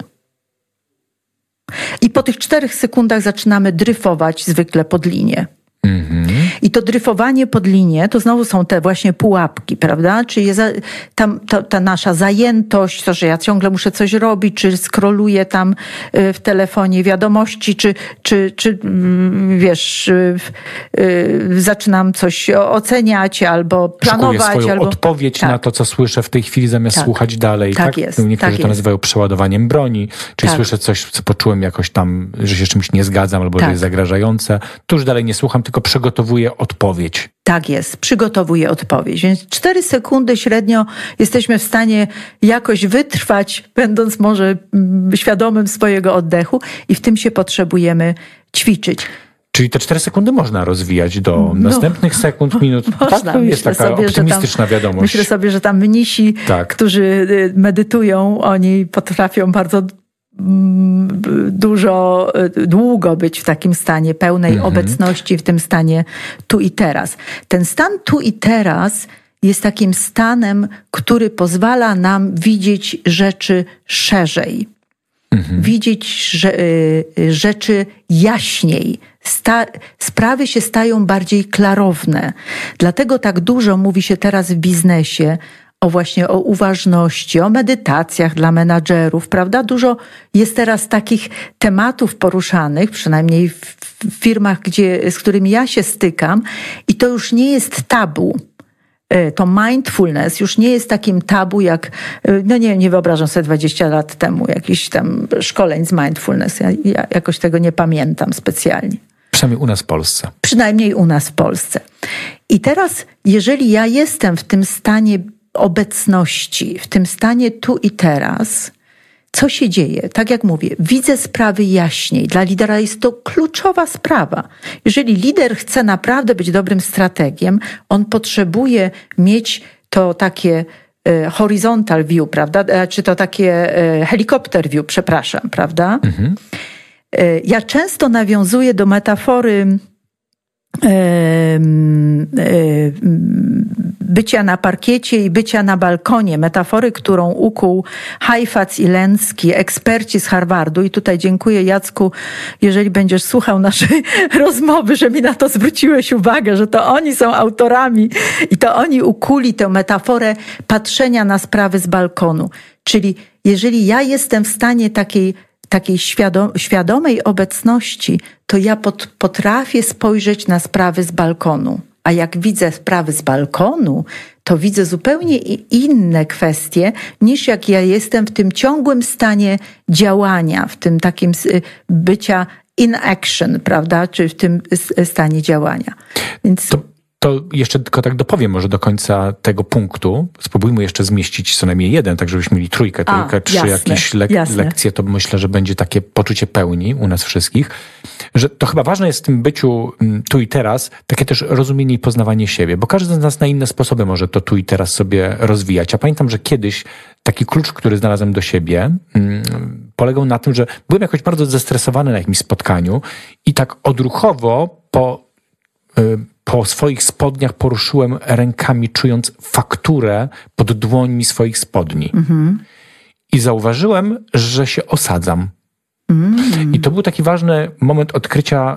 I po tych 4 sekundach zaczynamy dryfować zwykle pod linię. I to dryfowanie pod linię, to znowu są te właśnie pułapki, prawda? Czyli ta nasza zajętość, to, że ja ciągle muszę coś robić, czy scrolluję tam w telefonie wiadomości, czy wiesz, zaczynam coś oceniać albo planować. Szykuję swoją albo odpowiedź na to, co słyszę w tej chwili, zamiast słuchać dalej. Tak jest. Niektórzy to nazywają przeładowaniem broni, czyli słyszę coś, co poczułem jakoś tam, że się z czymś nie zgadzam, albo że jest zagrażające. Tu już dalej nie słucham, tylko przygotowuję odpowiedź. Tak jest, przygotowuję odpowiedź. Więc 4 sekundy średnio jesteśmy w stanie jakoś wytrwać, będąc może świadomym swojego oddechu i w tym się potrzebujemy ćwiczyć. Czyli te 4 sekundy można rozwijać do następnych sekund, minut. Można. To jest taka optymistyczna wiadomość. Myślę sobie, że tam mnisi, którzy medytują, oni potrafią bardzo długo być w takim stanie pełnej obecności, w tym stanie tu i teraz. Ten stan tu i teraz jest takim stanem, który pozwala nam widzieć rzeczy szerzej. Widzieć rzeczy jaśniej. Sprawy się stają bardziej klarowne. Dlatego tak dużo mówi się teraz w biznesie o uważności, o medytacjach dla menadżerów, prawda? Dużo jest teraz takich tematów poruszanych, przynajmniej w firmach, z którymi ja się stykam, i to już nie jest tabu. To mindfulness już nie jest takim tabu jak, nie wyobrażam sobie 20 lat temu jakichś tam szkoleń z mindfulness. Ja jakoś tego nie pamiętam specjalnie. Przynajmniej u nas w Polsce. Przynajmniej u nas w Polsce. I teraz, jeżeli ja jestem w tym stanie obecności, w tym stanie tu i teraz, co się dzieje? Tak jak mówię, widzę sprawy jaśniej. Dla lidera jest to kluczowa sprawa. Jeżeli lider chce naprawdę być dobrym strategiem, on potrzebuje mieć to takie horizontal view, prawda? Czy to takie helikopter view, przepraszam, prawda? Ja często nawiązuję do metafory bycia na parkiecie i bycia na balkonie, metafory, którą ukuł Heifetz i Lenski, eksperci z Harvardu. I tutaj dziękuję, Jacku, jeżeli będziesz słuchał naszej rozmowy, że mi na to zwróciłeś uwagę, że to oni są autorami i to oni ukuli tę metaforę patrzenia na sprawy z balkonu. Czyli jeżeli ja jestem w stanie takiej świadomej obecności, to ja potrafię spojrzeć na sprawy z balkonu. A jak widzę sprawy z balkonu, to widzę zupełnie inne kwestie, niż jak ja jestem w tym ciągłym stanie działania, w tym takim bycia in action, prawda? Czy w tym stanie działania. Więc... To jeszcze tylko tak dopowiem może do końca tego punktu. Spróbujmy jeszcze zmieścić co najmniej jeden, tak żebyśmy mieli trójkę, trzy jakieś lekcje. To myślę, że będzie takie poczucie pełni u nas wszystkich. Że to chyba ważne jest w tym byciu tu i teraz, takie też rozumienie i poznawanie siebie, bo każdy z nas na inne sposoby może to tu i teraz sobie rozwijać. Ja pamiętam, że kiedyś taki klucz, który znalazłem do siebie, polegał na tym, że byłem jakoś bardzo zestresowany na jakimś spotkaniu i tak odruchowo po swoich spodniach poruszyłem rękami, czując fakturę pod dłońmi swoich spodni. I zauważyłem, że się osadzam. I to był taki ważny moment odkrycia,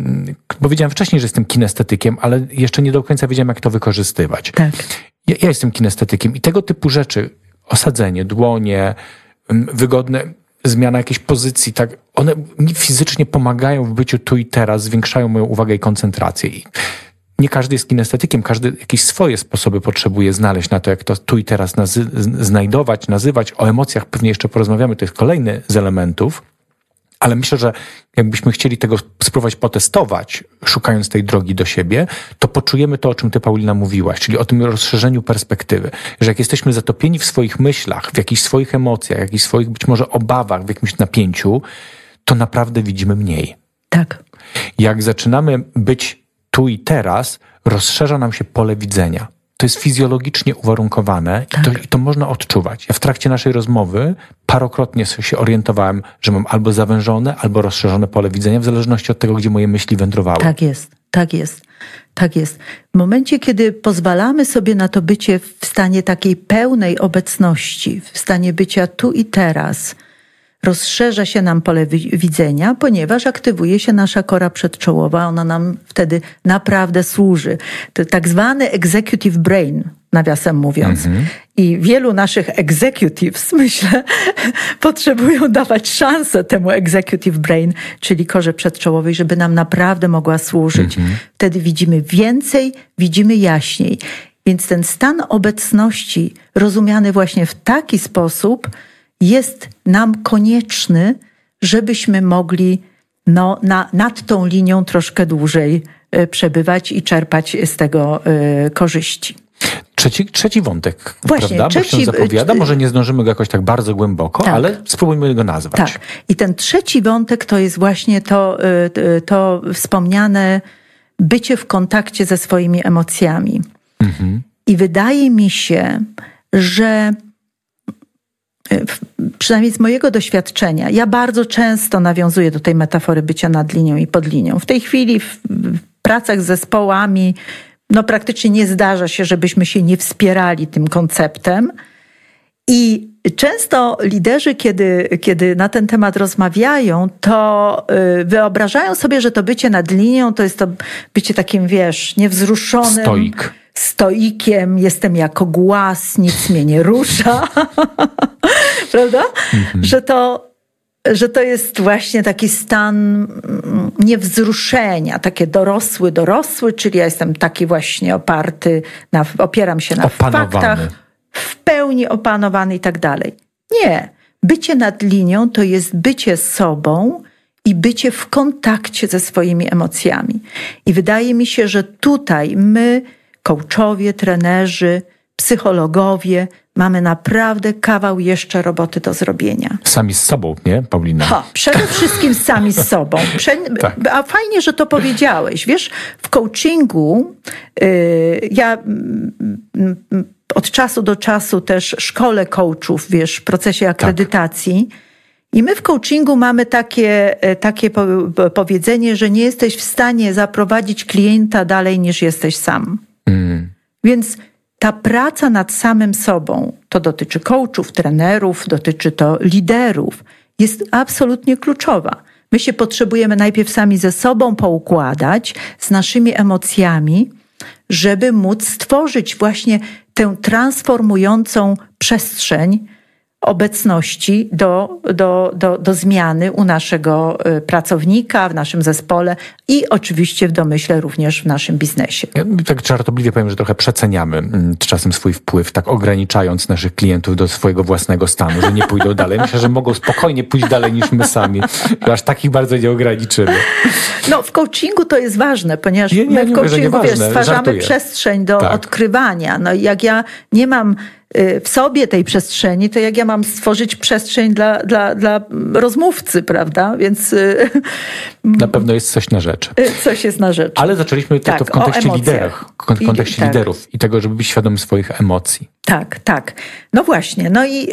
bo wiedziałem wcześniej, że jestem kinestetykiem, ale jeszcze nie do końca wiedziałem, jak to wykorzystywać. Tak. Ja jestem kinestetykiem i tego typu rzeczy, osadzenie, dłonie, wygodne, zmiana jakiejś pozycji, tak, one mi fizycznie pomagają w byciu tu i teraz, zwiększają moją uwagę i koncentrację. I nie każdy jest kinestetykiem, każdy jakieś swoje sposoby potrzebuje znaleźć na to, jak to tu i teraz znajdować, nazywać. O emocjach pewnie jeszcze porozmawiamy, to jest kolejny z elementów. Ale myślę, że jakbyśmy chcieli tego spróbować potestować, szukając tej drogi do siebie, to poczujemy to, o czym ty, Paulina, mówiłaś, czyli o tym rozszerzeniu perspektywy. Że jak jesteśmy zatopieni w swoich myślach, w jakichś swoich emocjach, w jakichś swoich być może obawach, w jakimś napięciu, to naprawdę widzimy mniej. Tak. Jak zaczynamy być tu i teraz, rozszerza nam się pole widzenia. To jest fizjologicznie uwarunkowane i to można odczuwać. Ja w trakcie naszej rozmowy parokrotnie się orientowałem, że mam albo zawężone, albo rozszerzone pole widzenia, w zależności od tego, gdzie moje myśli wędrowały. Tak jest, tak jest, tak jest. W momencie, kiedy pozwalamy sobie na to bycie w stanie takiej pełnej obecności, w stanie bycia tu i teraz, rozszerza się nam pole widzenia, ponieważ aktywuje się nasza kora przedczołowa, ona nam wtedy naprawdę służy. To tak zwany executive brain, nawiasem mówiąc. I wielu naszych executives, myślę, potrzebują dawać szansę temu executive brain, czyli korze przedczołowej, żeby nam naprawdę mogła służyć. Wtedy widzimy więcej, widzimy jaśniej. Więc ten stan obecności, rozumiany właśnie w taki sposób, jest nam konieczny, żebyśmy mogli nad tą linią troszkę dłużej przebywać i czerpać z tego korzyści. Trzeci wątek, właśnie, prawda? Bo się zapowiada. Może nie zdążymy go jakoś tak bardzo głęboko, tak, ale spróbujmy go nazwać. Tak. I ten trzeci wątek to jest właśnie to wspomniane bycie w kontakcie ze swoimi emocjami. I wydaje mi się, że przynajmniej z mojego doświadczenia, ja bardzo często nawiązuję do tej metafory bycia nad linią i pod linią. W tej chwili w pracach z zespołami praktycznie nie zdarza się, żebyśmy się nie wspierali tym konceptem. I często liderzy, kiedy na ten temat rozmawiają, to wyobrażają sobie, że to bycie nad linią to jest to bycie takim, niewzruszonym. Stoikiem, jestem jako głaz, nic mnie nie rusza. Prawda? Że to jest właśnie taki stan niewzruszenia, takie dorosły, czyli ja jestem taki właśnie opieram się na faktach, w pełni opanowany i tak dalej. Nie. Bycie nad linią to jest bycie sobą i bycie w kontakcie ze swoimi emocjami. I wydaje mi się, że tutaj my, coachowie, trenerzy, psychologowie, mamy naprawdę kawał jeszcze roboty do zrobienia. Sami z sobą, nie, Paulina? Przede wszystkim sami z sobą. Tak. A fajnie, że to powiedziałeś. Wiesz, w coachingu ja od czasu do czasu też szkolę coachów, w procesie akredytacji. Tak. I my w coachingu mamy takie powiedzenie, że nie jesteś w stanie zaprowadzić klienta dalej niż jesteś sam. Więc ta praca nad samym sobą, to dotyczy coachów, trenerów, dotyczy to liderów, jest absolutnie kluczowa. My się potrzebujemy najpierw sami ze sobą poukładać, z naszymi emocjami, żeby móc stworzyć właśnie tę transformującą przestrzeń, obecności do zmiany u naszego pracownika, w naszym zespole i oczywiście w domyśle również w naszym biznesie. Ja tak żartobliwie powiem, że trochę przeceniamy czasem swój wpływ, tak ograniczając naszych klientów do swojego własnego stanu, że nie pójdą dalej. Myślę, że mogą spokojnie pójść dalej niż my sami. Aż takich bardzo nie ograniczymy. No w coachingu to jest ważne, ponieważ my w coachingu stwarzamy przestrzeń do odkrywania. No i jak ja nie mam w sobie tej przestrzeni, to jak ja mam stworzyć przestrzeń dla rozmówcy, prawda? Więc na pewno jest coś na rzecz. Coś jest na rzecz. Ale zaczęliśmy to w kontekście liderów i tego, żeby być świadomym swoich emocji. Tak. No właśnie. No i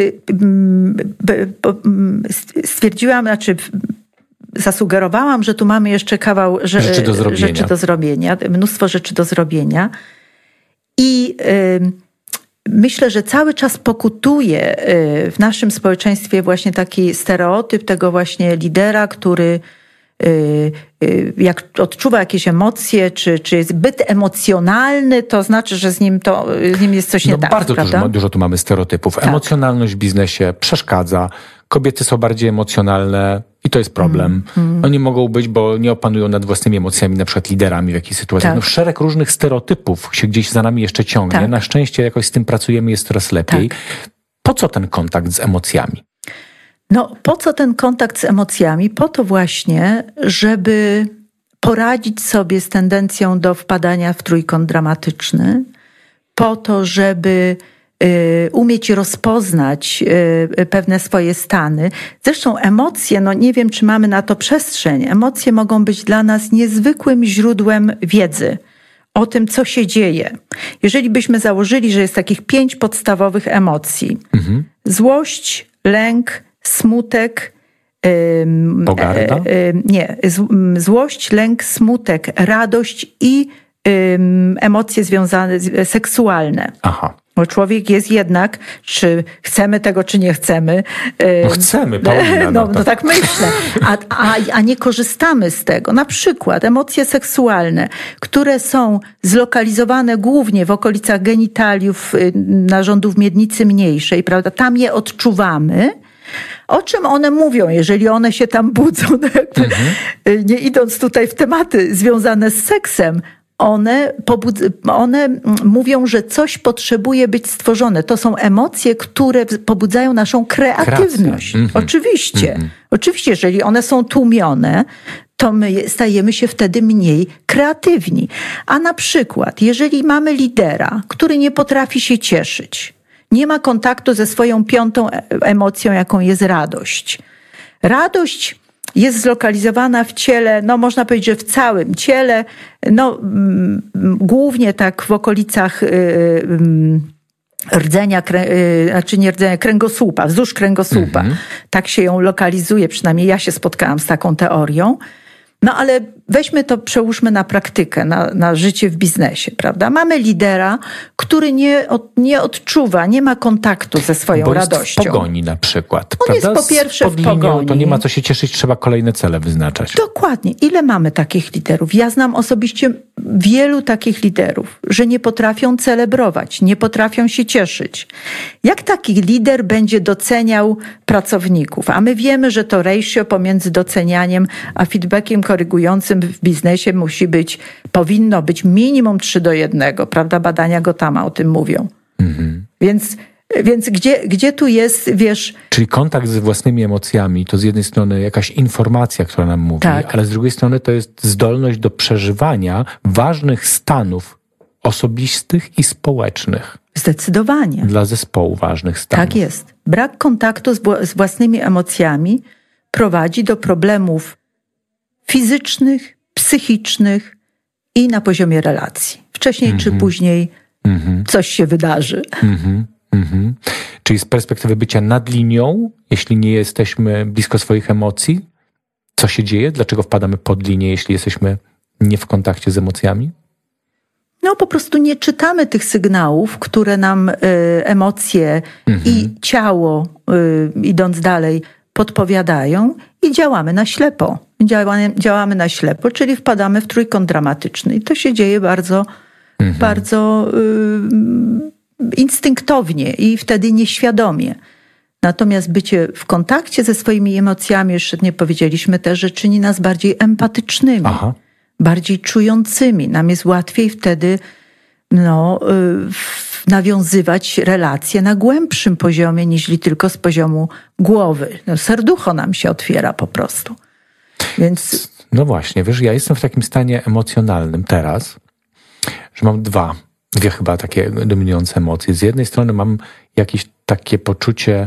stwierdziłam, zasugerowałam, że tu mamy jeszcze kawał rzeczy do zrobienia, mnóstwo rzeczy do zrobienia. I myślę, że cały czas pokutuje w naszym społeczeństwie właśnie taki stereotyp tego właśnie lidera, który jak odczuwa jakieś emocje, czy jest zbyt emocjonalny, to znaczy, że z nim jest coś nie tak. Bardzo prawda? dużo tu mamy stereotypów. Tak. Emocjonalność w biznesie przeszkadza. Kobiety są bardziej emocjonalne i to jest problem. Oni mogą być, bo nie opanują nad własnymi emocjami, na przykład liderami w jakiejś sytuacji. Tak. No, szereg różnych stereotypów się gdzieś za nami jeszcze ciągnie. Tak. Na szczęście jakoś z tym pracujemy, jest coraz lepiej. Tak. Po co ten kontakt z emocjami? No, po co ten kontakt z emocjami? Po to właśnie, żeby poradzić sobie z tendencją do wpadania w trójkąt dramatyczny, po to, żeby umieć rozpoznać pewne swoje stany. Zresztą emocje, no nie wiem, czy mamy na to przestrzeń. Emocje mogą być dla nas niezwykłym źródłem wiedzy o tym, co się dzieje. Jeżeli byśmy założyli, że jest takich 5 podstawowych emocji. Złość, lęk, smutek, pogarda? Złość, lęk, smutek, radość i emocje związane, seksualne. Aha. Bo człowiek jest jednak, czy chcemy tego, czy nie chcemy. No chcemy, Paulina. No tak myślę. A nie korzystamy z tego. Na przykład emocje seksualne, które są zlokalizowane głównie w okolicach genitaliów, narządów miednicy mniejszej, prawda? Tam je odczuwamy. O czym one mówią, jeżeli one się tam budzą? Nie idąc tutaj w tematy związane z seksem, one mówią, że coś potrzebuje być stworzone. To są emocje, które pobudzają naszą kreatywność. Oczywiście. Oczywiście, jeżeli one są tłumione, to my stajemy się wtedy mniej kreatywni. A na przykład, jeżeli mamy lidera, który nie potrafi się cieszyć, nie ma kontaktu ze swoją 5. emocją, jaką jest radość. Radość jest zlokalizowana w ciele, no można powiedzieć, że w całym ciele, no głównie tak w okolicach rdzenia, kręgosłupa, wzdłuż kręgosłupa. Tak się ją lokalizuje, przynajmniej ja się spotkałam z taką teorią. No ale weźmy to, przełóżmy na praktykę, na życie w biznesie, prawda? Mamy lidera, który nie odczuwa, nie ma kontaktu ze swoją radością. Jest w pogoni na przykład. On jest po pierwsze w pogoni. To nie ma co się cieszyć, trzeba kolejne cele wyznaczać. Dokładnie. Ile mamy takich liderów? Ja znam osobiście wielu takich liderów, że nie potrafią celebrować, nie potrafią się cieszyć. Jak taki lider będzie doceniał pracowników? A my wiemy, że to ratio pomiędzy docenianiem a feedbackiem korygującym w biznesie powinno być minimum 3:1, prawda? Badania Gothama o tym mówią. Więc gdzie tu jest, wiesz... Czyli kontakt z własnymi emocjami to z jednej strony jakaś informacja, która nam mówi, ale z drugiej strony to jest zdolność do przeżywania ważnych stanów osobistych i społecznych. Zdecydowanie. Dla zespołu ważnych stanów. Tak jest. Brak kontaktu z własnymi emocjami prowadzi do problemów fizycznych, psychicznych i na poziomie relacji. Wcześniej czy później coś się wydarzy. Czyli z perspektywy bycia nad linią, jeśli nie jesteśmy blisko swoich emocji, co się dzieje? Dlaczego wpadamy pod linię, jeśli jesteśmy nie w kontakcie z emocjami? No po prostu nie czytamy tych sygnałów, które nam emocje i ciało, idąc dalej, podpowiadają i działamy na ślepo. Działamy na ślepo, czyli wpadamy w trójkąt dramatyczny. I to się dzieje bardzo, bardzo instynktownie i wtedy nieświadomie. Natomiast bycie w kontakcie ze swoimi emocjami, jeszcze nie powiedzieliśmy też, że czyni nas bardziej empatycznymi, bardziej czującymi. Nam jest łatwiej wtedy nawiązywać relacje na głębszym poziomie, niż tylko z poziomu głowy. Serducho nam się otwiera po prostu. Więc... No właśnie, wiesz, ja jestem w takim stanie emocjonalnym teraz, że mam dwie chyba takie dominujące emocje. Z jednej strony mam jakieś takie poczucie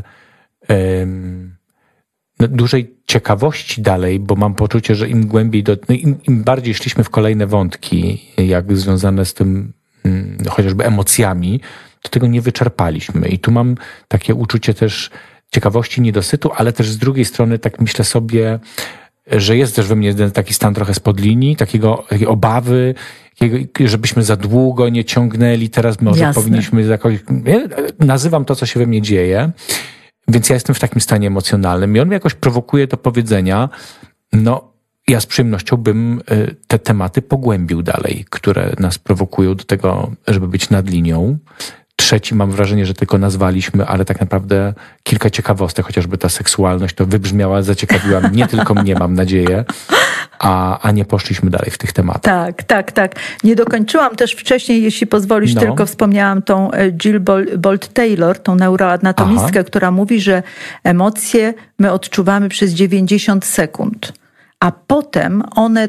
dużej ciekawości dalej, bo mam poczucie, że im głębiej, im bardziej szliśmy w kolejne wątki, jak związane z tym chociażby emocjami, to tego nie wyczerpaliśmy. I tu mam takie uczucie też ciekawości, niedosytu, ale też z drugiej strony tak myślę sobie, że jest też we mnie taki stan trochę spod linii, takiej obawy, żebyśmy za długo nie ciągnęli, teraz może powinniśmy jakoś... Nazywam to, co się we mnie dzieje, więc ja jestem w takim stanie emocjonalnym i on mnie jakoś prowokuje do powiedzenia, ja z przyjemnością bym te tematy pogłębił dalej, które nas prowokują do tego, żeby być nad linią. Trzeci, mam wrażenie, że tylko nazwaliśmy, ale tak naprawdę kilka ciekawostek, chociażby ta seksualność to wybrzmiała, zaciekawiła nie tylko mnie, mam nadzieję, a nie poszliśmy dalej w tych tematach. Tak. Nie dokończyłam też wcześniej, jeśli pozwolisz, tylko wspomniałam tą Jill Bolte Taylor, tą neuroanatomistkę, która mówi, że emocje my odczuwamy przez 90 sekund. A potem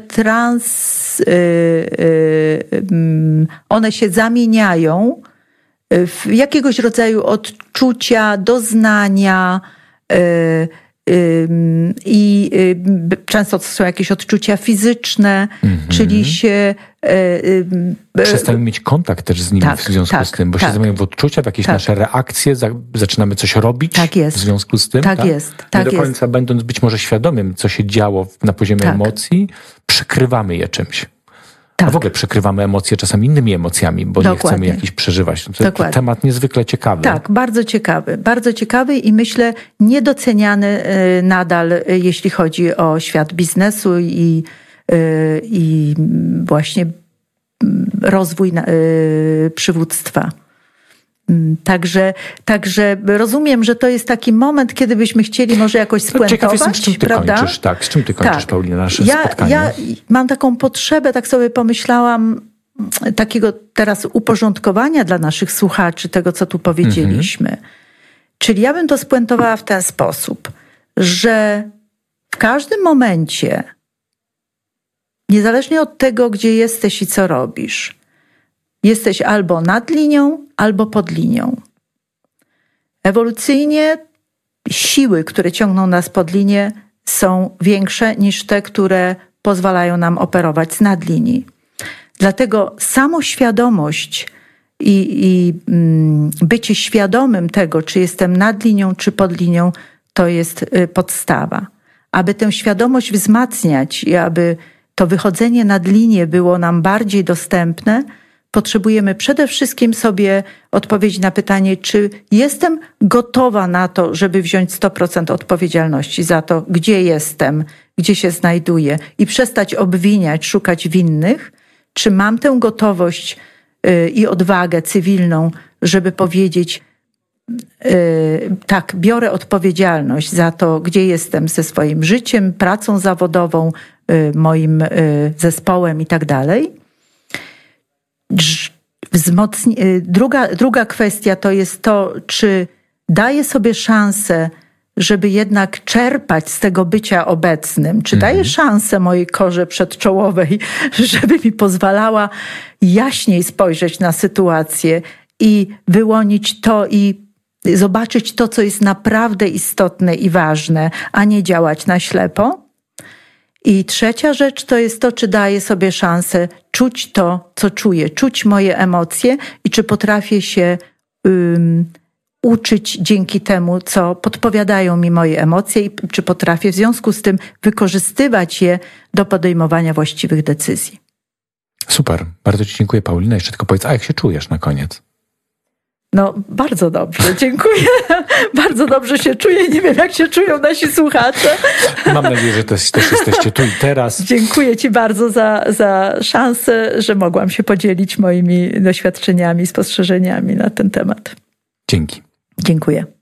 one się zamieniają w jakiegoś rodzaju odczucia, doznania i często to są jakieś odczucia fizyczne, czyli się... Przestajemy mieć kontakt też z nimi w związku z tym, bo się zamieniają w odczucia, w jakieś nasze reakcje, zaczynamy coś robić w związku z tym. Nie do końca będąc być może świadomym, co się działo na poziomie emocji, przykrywamy je czymś. A w ogóle przykrywamy emocje czasami innymi emocjami, bo nie chcemy jakichś przeżywać. To temat niezwykle ciekawy. Tak, bardzo ciekawy i myślę niedoceniany nadal, jeśli chodzi o świat biznesu i właśnie rozwój przywództwa. Także rozumiem, że to jest taki moment, kiedy byśmy chcieli może jakoś spuentować. Ciekaw jestem, z czym ty kończysz, z czym ty kończysz, Paulina, nasze spotkanie? Ja mam taką potrzebę, tak sobie pomyślałam, takiego teraz uporządkowania dla naszych słuchaczy tego, co tu powiedzieliśmy. Czyli ja bym to spuentowała w ten sposób, że w każdym momencie, niezależnie od tego, gdzie jesteś i co robisz, jesteś albo nad linią, albo pod linią. Ewolucyjnie siły, które ciągną nas pod linię, są większe niż te, które pozwalają nam operować z nadlinii. Dlatego samoświadomość i bycie świadomym tego, czy jestem nad linią, czy pod linią, to jest podstawa. Aby tę świadomość wzmacniać i aby to wychodzenie nad linię było nam bardziej dostępne, potrzebujemy przede wszystkim sobie odpowiedzieć na pytanie, czy jestem gotowa na to, żeby wziąć 100% odpowiedzialności za to, gdzie jestem, gdzie się znajduję i przestać obwiniać, szukać winnych, czy mam tę gotowość i odwagę cywilną, żeby powiedzieć, tak, biorę odpowiedzialność za to, gdzie jestem ze swoim życiem, pracą zawodową, moim zespołem i tak dalej. Druga kwestia to jest to, czy daję sobie szansę, żeby jednak czerpać z tego bycia obecnym. Czy daję szansę mojej korze przedczołowej, żeby mi pozwalała jaśniej spojrzeć na sytuację i wyłonić to i zobaczyć to, co jest naprawdę istotne i ważne, a nie działać na ślepo. I trzecia rzecz to jest to, czy daję sobie szansę czuć to, co czuję, czuć moje emocje i czy potrafię się uczyć dzięki temu, co podpowiadają mi moje emocje i czy potrafię w związku z tym wykorzystywać je do podejmowania właściwych decyzji. Super. Bardzo ci dziękuję, Paulina. Jeszcze tylko powiedz, a jak się czujesz na koniec? No, bardzo dobrze, dziękuję. Bardzo dobrze się czuję. Nie wiem, jak się czują nasi słuchacze. Mam nadzieję, że też jesteście tu i teraz. Dziękuję ci bardzo za szansę, że mogłam się podzielić moimi doświadczeniami, spostrzeżeniami na ten temat. Dzięki. Dziękuję.